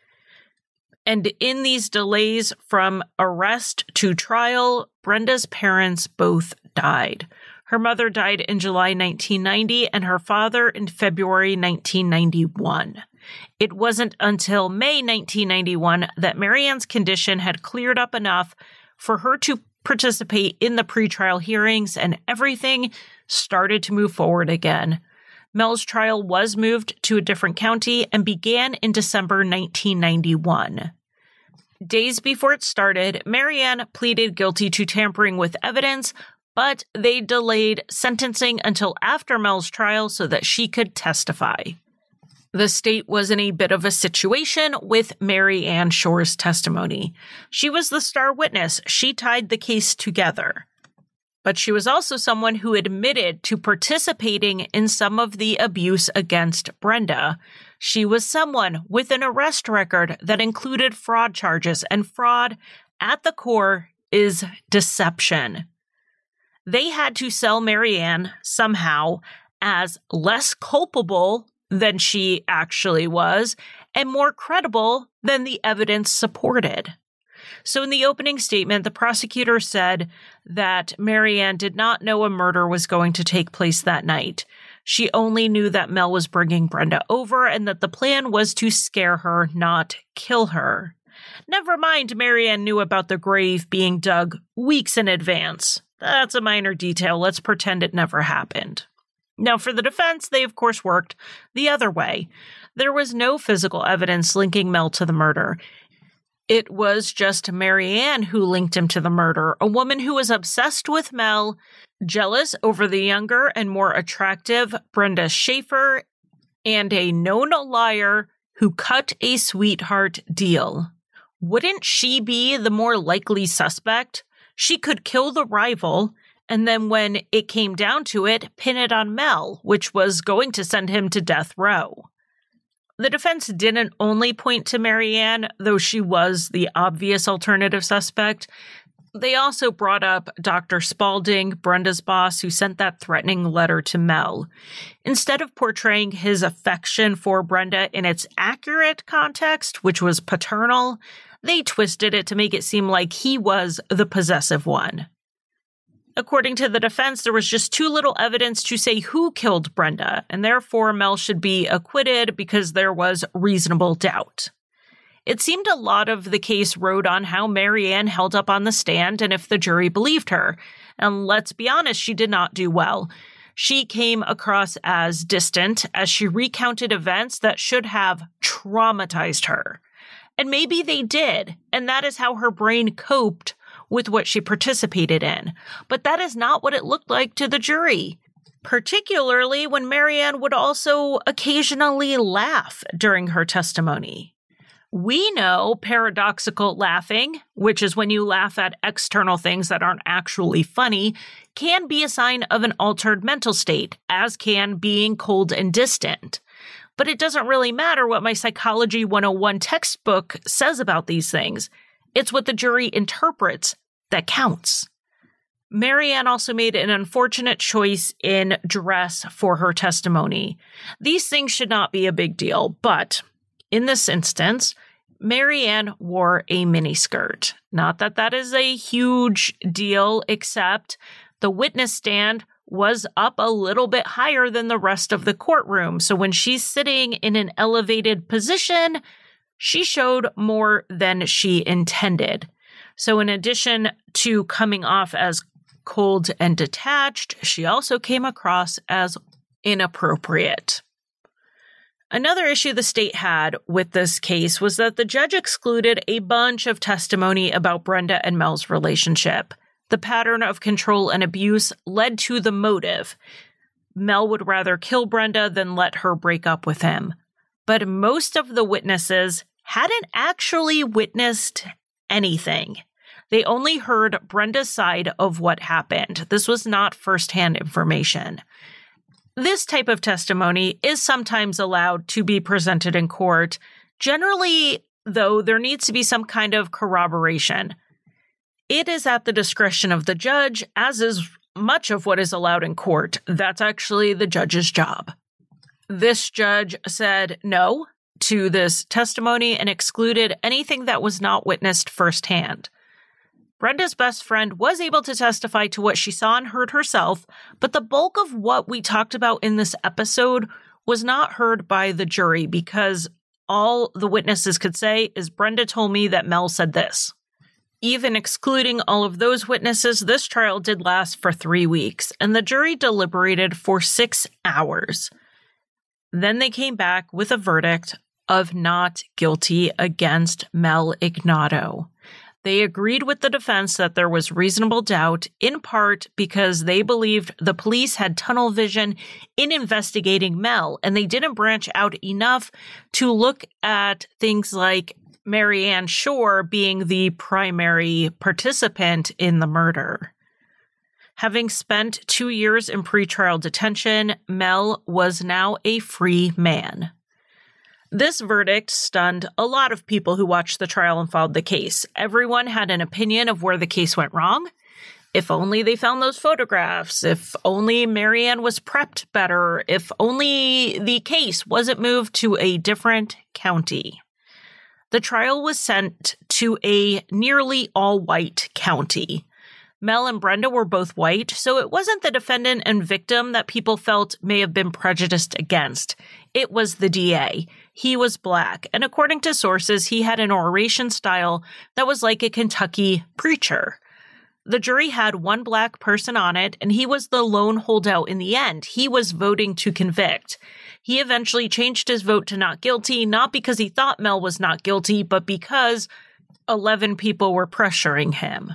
And in these delays from arrest to trial, Brenda's parents both died. Her mother died in July 1990 and her father in February 1991. It wasn't until May 1991 that Marianne's condition had cleared up enough for her to participate in the pretrial hearings, and everything started to move forward again. Mel's trial was moved to a different county and began in December 1991. Days before it started, Marianne pleaded guilty to tampering with evidence, but they delayed sentencing until after Mel's trial so that she could testify. The state was in a bit of a situation with Marianne Shore's testimony. She was the star witness. She tied the case together. But she was also someone who admitted to participating in some of the abuse against Brenda. She was someone with an arrest record that included fraud charges, and fraud, at the core, is deception. They had to sell Marianne somehow as less culpable than she actually was, and more credible than the evidence supported. So in the opening statement, the prosecutor said that Marianne did not know a murder was going to take place that night. She only knew that Mel was bringing Brenda over and that the plan was to scare her, not kill her. Never mind, Marianne knew about the grave being dug weeks in advance. That's a minor detail. Let's pretend it never happened. Now, for the defense, they of course worked the other way. There was no physical evidence linking Mel to the murder. It was just Marianne who linked him to the murder, a woman who was obsessed with Mel, jealous over the younger and more attractive Brenda Schaefer, and a known liar who cut a sweetheart deal. Wouldn't she be the more likely suspect? She could kill the rival, and then when it came down to it, pin it on Mel, which was going to send him to death row. The defense didn't only point to Marianne, though she was the obvious alternative suspect. They also brought up Dr. Spaulding, Brenda's boss, who sent that threatening letter to Mel. Instead of portraying his affection for Brenda in its accurate context, which was paternal, they twisted it to make it seem like he was the possessive one. According to the defense, there was just too little evidence to say who killed Brenda, and therefore Mel should be acquitted because there was reasonable doubt. It seemed a lot of the case rode on how Marianne held up on the stand and if the jury believed her. And let's be honest, she did not do well. She came across as distant as she recounted events that should have traumatized her. And maybe they did, and that is how her brain coped with what she participated in. But that is not what it looked like to the jury, particularly when Marianne would also occasionally laugh during her testimony. We know paradoxical laughing, which is when you laugh at external things that aren't actually funny, can be a sign of an altered mental state, as can being cold and distant. But it doesn't really matter what my Psychology 101 textbook says about these things. It's what the jury interprets that counts. Marianne also made an unfortunate choice in dress for her testimony. These things should not be a big deal, but in this instance, Marianne wore a miniskirt. Not that that is a huge deal, except the witness stand was up a little bit higher than the rest of the courtroom. So when she's sitting in an elevated position, she showed more than she intended. So in addition to coming off as cold and detached, she also came across as inappropriate. Another issue the state had with this case was that the judge excluded a bunch of testimony about Brenda and Mel's relationship. The pattern of control and abuse led to the motive. Mel would rather kill Brenda than let her break up with him. But most of the witnesses hadn't actually witnessed anything. They only heard Brenda's side of what happened. This was not firsthand information. This type of testimony is sometimes allowed to be presented in court. Generally, though, there needs to be some kind of corroboration. It is at the discretion of the judge, as is much of what is allowed in court. That's actually the judge's job. This judge said no to this testimony and excluded anything that was not witnessed firsthand. Brenda's best friend was able to testify to what she saw and heard herself, but the bulk of what we talked about in this episode was not heard by the jury because all the witnesses could say is Brenda told me that Mel said this. Even excluding all of those witnesses, this trial did last for 3 weeks, and the jury deliberated for 6 hours. Then they came back with a verdict of not guilty against Mel Ignatow. They agreed with the defense that there was reasonable doubt, in part because they believed the police had tunnel vision in investigating Mel, and they didn't branch out enough to look at things like Marianne Shore being the primary participant in the murder. Having spent 2 years in pretrial detention, Mel was now a free man. This verdict stunned a lot of people who watched the trial and followed the case. Everyone had an opinion of where the case went wrong. If only they found those photographs. If only Marianne was prepped better. If only the case wasn't moved to a different county. The trial was sent to a nearly all-white county. Mel and Brenda were both white, so it wasn't the defendant and victim that people felt may have been prejudiced against. It was the DA. He was black, and according to sources, he had an oration style that was like a Kentucky preacher. The jury had one black person on it, and he was the lone holdout in the end. He was voting to convict. He eventually changed his vote to not guilty, not because he thought Mel was not guilty, but because 11 people were pressuring him.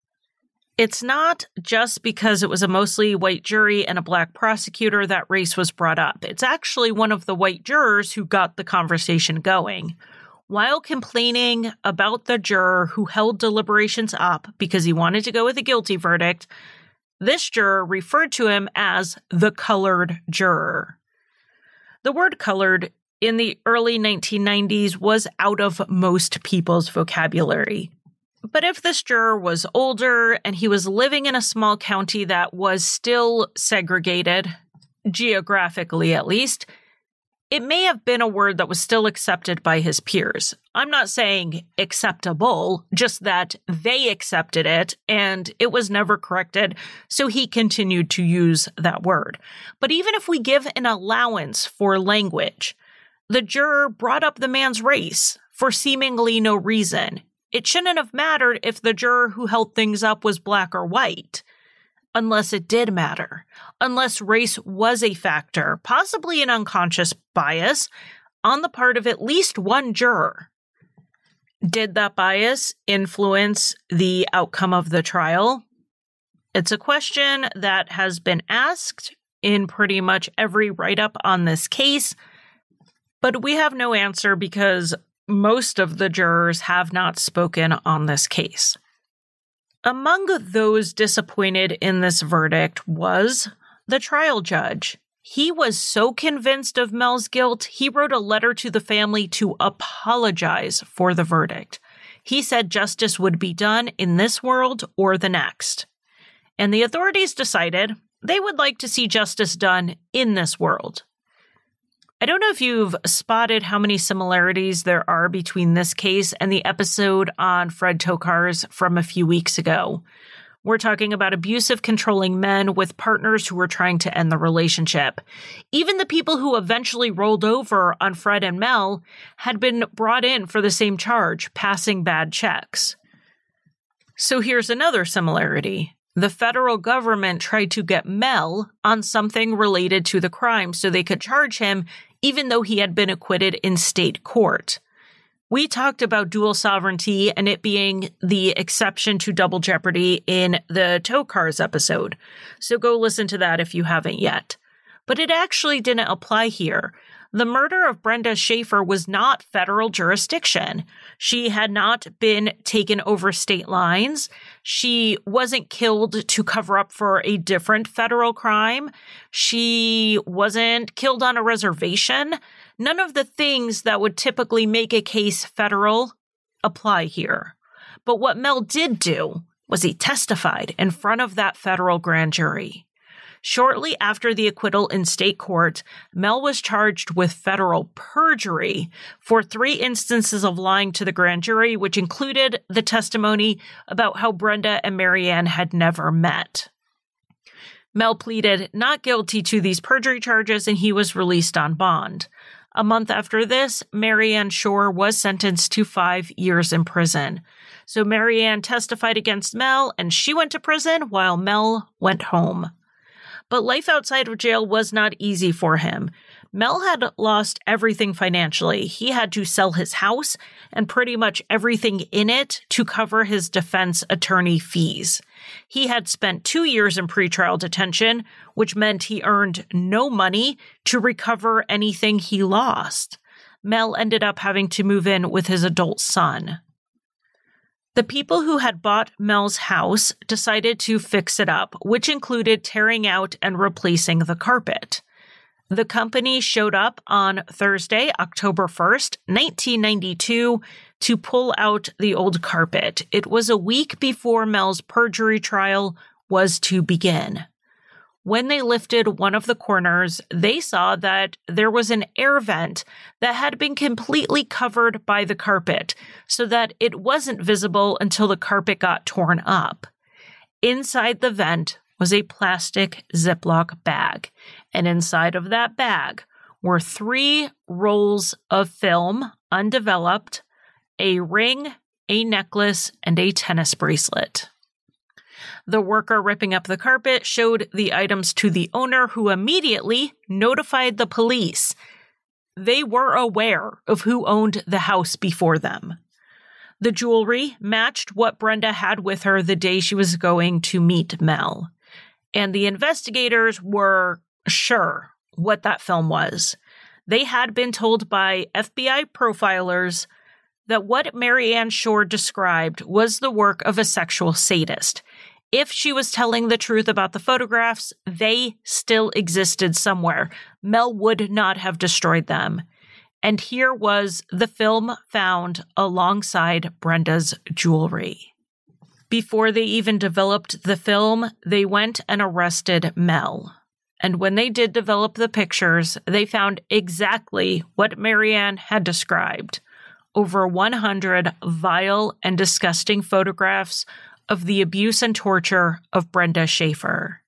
It's not just because it was a mostly white jury and a black prosecutor that race was brought up. It's actually one of the white jurors who got the conversation going. While complaining about the juror who held deliberations up because he wanted to go with a guilty verdict, this juror referred to him as the colored juror. The word colored in the early 1990s was out of most people's vocabulary. But if this juror was older and he was living in a small county that was still segregated, geographically at least, it may have been a word that was still accepted by his peers. I'm not saying acceptable, just that they accepted it and it was never corrected, so he continued to use that word. But even if we give an allowance for language, the juror brought up the man's race for seemingly no reason. It shouldn't have mattered if the juror who held things up was black or white. Unless it did matter, unless race was a factor, possibly an unconscious bias, on the part of at least one juror. Did that bias influence the outcome of the trial? It's a question that has been asked in pretty much every write-up on this case, but we have no answer because most of the jurors have not spoken on this case. Among those disappointed in this verdict was the trial judge. He was so convinced of Mel's guilt, he wrote a letter to the family to apologize for the verdict. He said justice would be done in this world or the next. And the authorities decided they would like to see justice done in this world. I don't know if you've spotted how many similarities there are between this case and the episode on Fred Tokars from a few weeks ago. We're talking about abusive, controlling men with partners who were trying to end the relationship. Even the people who eventually rolled over on Fred and Mel had been brought in for the same charge, passing bad checks. So here's another similarity. The federal government tried to get Mel on something related to the crime so they could charge him even though he had been acquitted in state court. We talked about dual sovereignty and it being the exception to double jeopardy in the Tokars episode, so go listen to that if you haven't yet. But it actually didn't apply here. The murder of Brenda Schaefer was not federal jurisdiction. She had not been taken over state lines. She wasn't killed to cover up for a different federal crime. She wasn't killed on a reservation. None of the things that would typically make a case federal apply here. But what Mel did do was he testified in front of that federal grand jury. Shortly after the acquittal in state court, Mel was charged with federal perjury for 3 instances of lying to the grand jury, which included the testimony about how Brenda and Marianne had never met. Mel pleaded not guilty to these perjury charges, and he was released on bond. A month after this, Marianne Shore was sentenced to 5 years in prison. So Marianne testified against Mel, and she went to prison while Mel went home. But life outside of jail was not easy for him. Mel had lost everything financially. He had to sell his house and pretty much everything in it to cover his defense attorney fees. He had spent 2 years in pretrial detention, which meant he earned no money to recover anything he lost. Mel ended up having to move in with his adult son. The people who had bought Mel's house decided to fix it up, which included tearing out and replacing the carpet. The company showed up on Thursday, October 1st, 1992, to pull out the old carpet. It was a week before Mel's perjury trial was to begin. When they lifted one of the corners, they saw that there was an air vent that had been completely covered by the carpet so that it wasn't visible until the carpet got torn up. Inside the vent was a plastic Ziploc bag, and inside of that bag were 3 rolls of film, undeveloped, a ring, a necklace, and a tennis bracelet. The worker ripping up the carpet showed the items to the owner, who immediately notified the police. They were aware of who owned the house before them. The jewelry matched what Brenda had with her the day she was going to meet Mel. And the investigators were sure what that film was. They had been told by FBI profilers that what Marianne Shore described was the work of a sexual sadist. If she was telling the truth about the photographs, they still existed somewhere. Mel would not have destroyed them. And here was the film found alongside Brenda's jewelry. Before they even developed the film, they went and arrested Mel. And when they did develop the pictures, they found exactly what Marianne had described. Over 100 vile and disgusting photographs of the abuse and torture of Brenda Schaefer.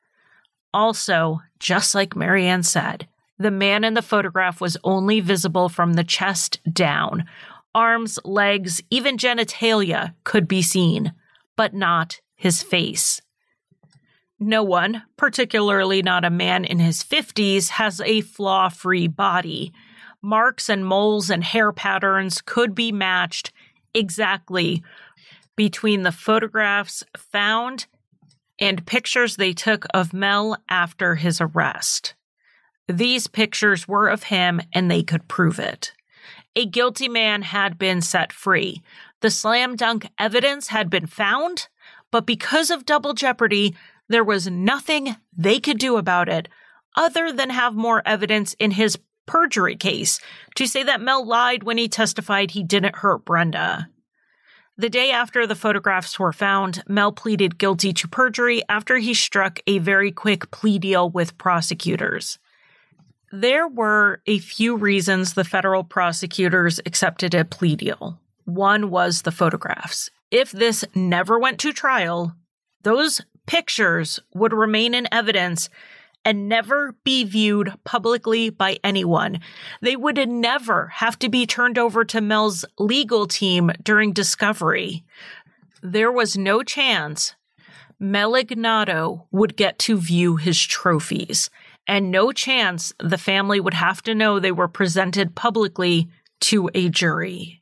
Also, just like Marianne said, the man in the photograph was only visible from the chest down. Arms, legs, even genitalia could be seen, but not his face. No one, particularly not a man in his 50s, has a flaw-free body. Marks and moles and hair patterns could be matched exactly between the photographs found and pictures they took of Mel after his arrest. These pictures were of him, and they could prove it. A guilty man had been set free. The slam dunk evidence had been found, but because of double jeopardy, there was nothing they could do about it other than have more evidence in his perjury case to say that Mel lied when he testified he didn't hurt Brenda. The day after the photographs were found, Mel pleaded guilty to perjury after he struck a very quick plea deal with prosecutors. There were a few reasons the federal prosecutors accepted a plea deal. One was the photographs. If this never went to trial, those pictures would remain in evidence and never be viewed publicly by anyone. They would never have to be turned over to Mel's legal team during discovery. There was no chance Mel Ignato would get to view his trophies, and no chance the family would have to know they were presented publicly to a jury.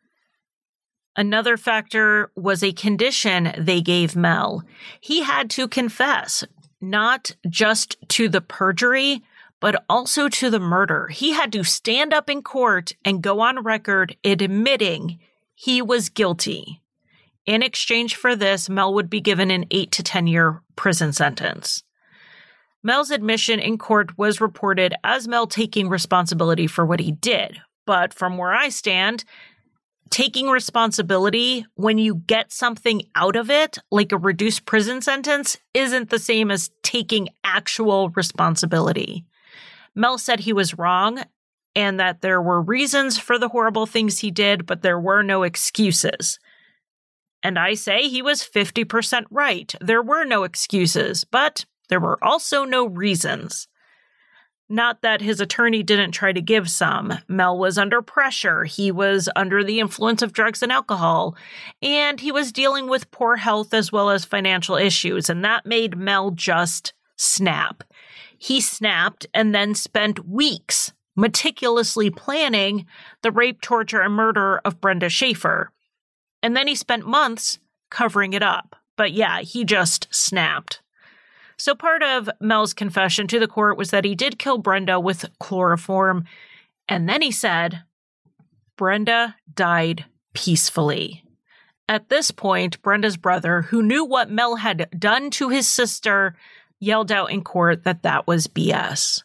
Another factor was a condition they gave Mel. He had to confess, not just to the perjury, but also to the murder. He had to stand up in court and go on record admitting he was guilty. In exchange for this, Mel would be given an 8 to 10-year prison sentence. Mel's admission in court was reported as Mel taking responsibility for what he did. But from where I stand, taking responsibility when you get something out of it, like a reduced prison sentence, isn't the same as taking actual responsibility. Mel said he was wrong and that there were reasons for the horrible things he did, but there were no excuses. And I say he was 50% right. There were no excuses, but there were also no reasons. Not that his attorney didn't try to give some. Mel was under pressure. He was under the influence of drugs and alcohol, and he was dealing with poor health as well as financial issues, and that made Mel just snap. He snapped and then spent weeks meticulously planning the rape, torture, and murder of Brenda Schaefer. And then he spent months covering it up. But yeah, he just snapped. So part of Mel's confession to the court was that he did kill Brenda with chloroform. And then he said, Brenda died peacefully. At this point, Brenda's brother, who knew what Mel had done to his sister, yelled out in court that that was BS.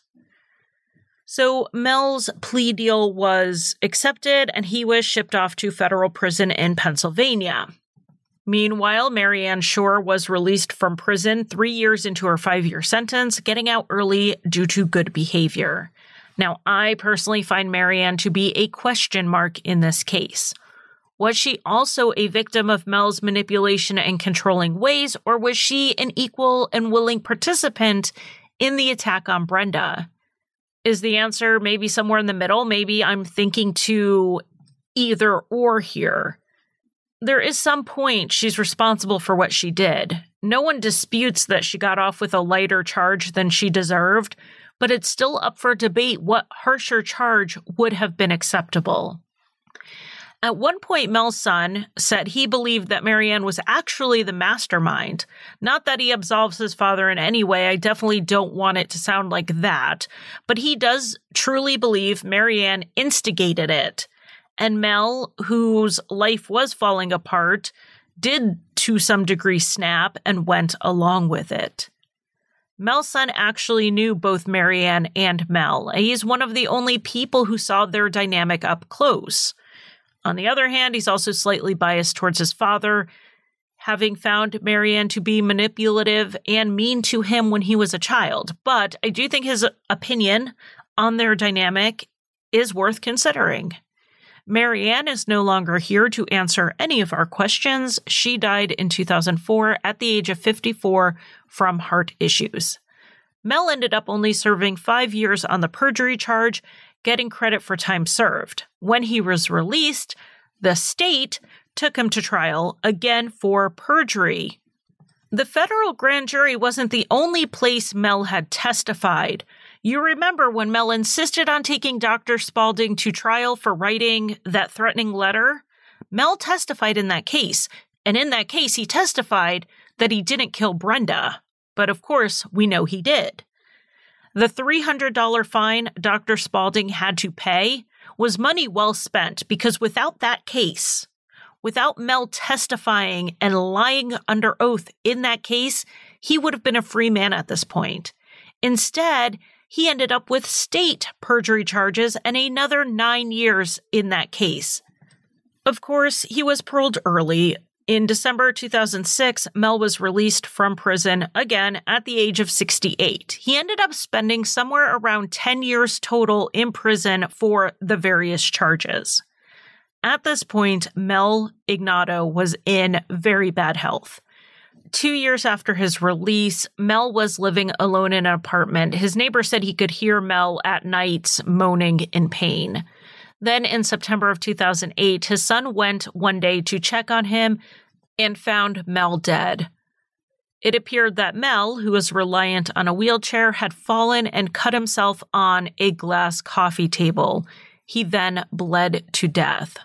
So Mel's plea deal was accepted and he was shipped off to federal prison in Pennsylvania. Meanwhile, Marianne Shore was released from prison 3 years into her 5-year sentence, getting out early due to good behavior. Now, I personally find Marianne to be a question mark in this case. Was she also a victim of Mel's manipulation and controlling ways, or was she an equal and willing participant in the attack on Brenda? Is the answer maybe somewhere in the middle? Maybe I'm thinking to either or here. There is some point she's responsible for what she did. No one disputes that she got off with a lighter charge than she deserved, but it's still up for debate what harsher charge would have been acceptable. At one point, Mel's son said he believed that Marianne was actually the mastermind. Not that he absolves his father in any way. I definitely don't want it to sound like that. But he does truly believe Marianne instigated it. And Mel, whose life was falling apart, did to some degree snap and went along with it. Mel's son actually knew both Marianne and Mel. He's one of the only people who saw their dynamic up close. On the other hand, he's also slightly biased towards his father, having found Marianne to be manipulative and mean to him when he was a child. But I do think his opinion on their dynamic is worth considering. Marianne is no longer here to answer any of our questions. She died in 2004 at the age of 54 from heart issues. Mel ended up only serving 5 years on the perjury charge, getting credit for time served. When he was released, the state took him to trial again for perjury. The federal grand jury wasn't the only place Mel had testified. You remember when Mel insisted on taking Dr. Spaulding to trial for writing that threatening letter? Mel testified in that case, and in that case he testified that he didn't kill Brenda. But of course, we know he did. The $300 fine Dr. Spaulding had to pay was money well spent, because without that case, without Mel testifying and lying under oath in that case, he would have been a free man at this point. Instead, he ended up with state perjury charges and another 9 years in that case. Of course, he was paroled early. In December 2006, Mel was released from prison again at the age of 68. He ended up spending somewhere around 10 years total in prison for the various charges. At this point, Mel Ignato was in very bad health. 2 years after his release, Mel was living alone in an apartment. His neighbor said he could hear Mel at nights moaning in pain. Then in September of 2008, his son went one day to check on him and found Mel dead. It appeared that Mel, who was reliant on a wheelchair, had fallen and cut himself on a glass coffee table. He then bled to death.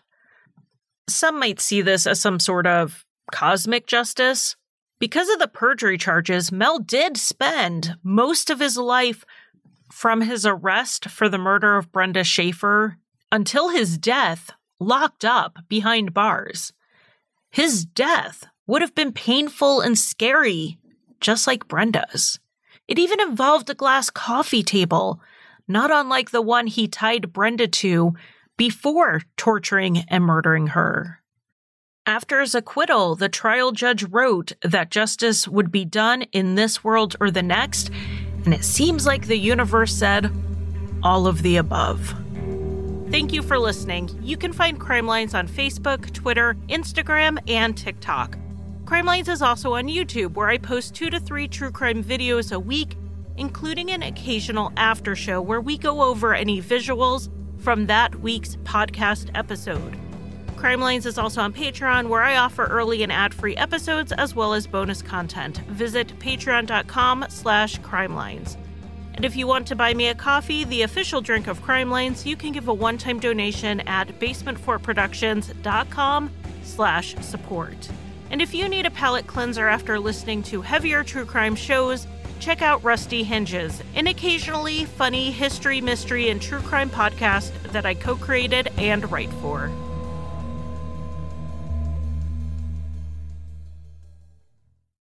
Some might see this as some sort of cosmic justice. Because of the perjury charges, Mel did spend most of his life from his arrest for the murder of Brenda Schaefer until his death locked up behind bars. His death would have been painful and scary, just like Brenda's. It even involved a glass coffee table, not unlike the one he tied Brenda to before torturing and murdering her. After his acquittal, the trial judge wrote that justice would be done in this world or the next, and it seems like the universe said all of the above. Thank you for listening. You can find Crime Lines on Facebook, Twitter, Instagram, and TikTok. Crime Lines is also on YouTube, where I post 2 to 3 true crime videos a week, including an occasional after show where we go over any visuals from that week's podcast episode. Crime Lines is also on Patreon, where I offer early and ad-free episodes as well as bonus content. Visit patreon.com/crimelines. And if you want to buy me a coffee, the official drink of Crime Lines, you can give a one-time donation at basementfortproductions.com/support. And if you need a palate cleanser after listening to heavier true crime shows, check out Rusty Hinges, an occasionally funny history, mystery, and true crime podcast that I co-created and write for.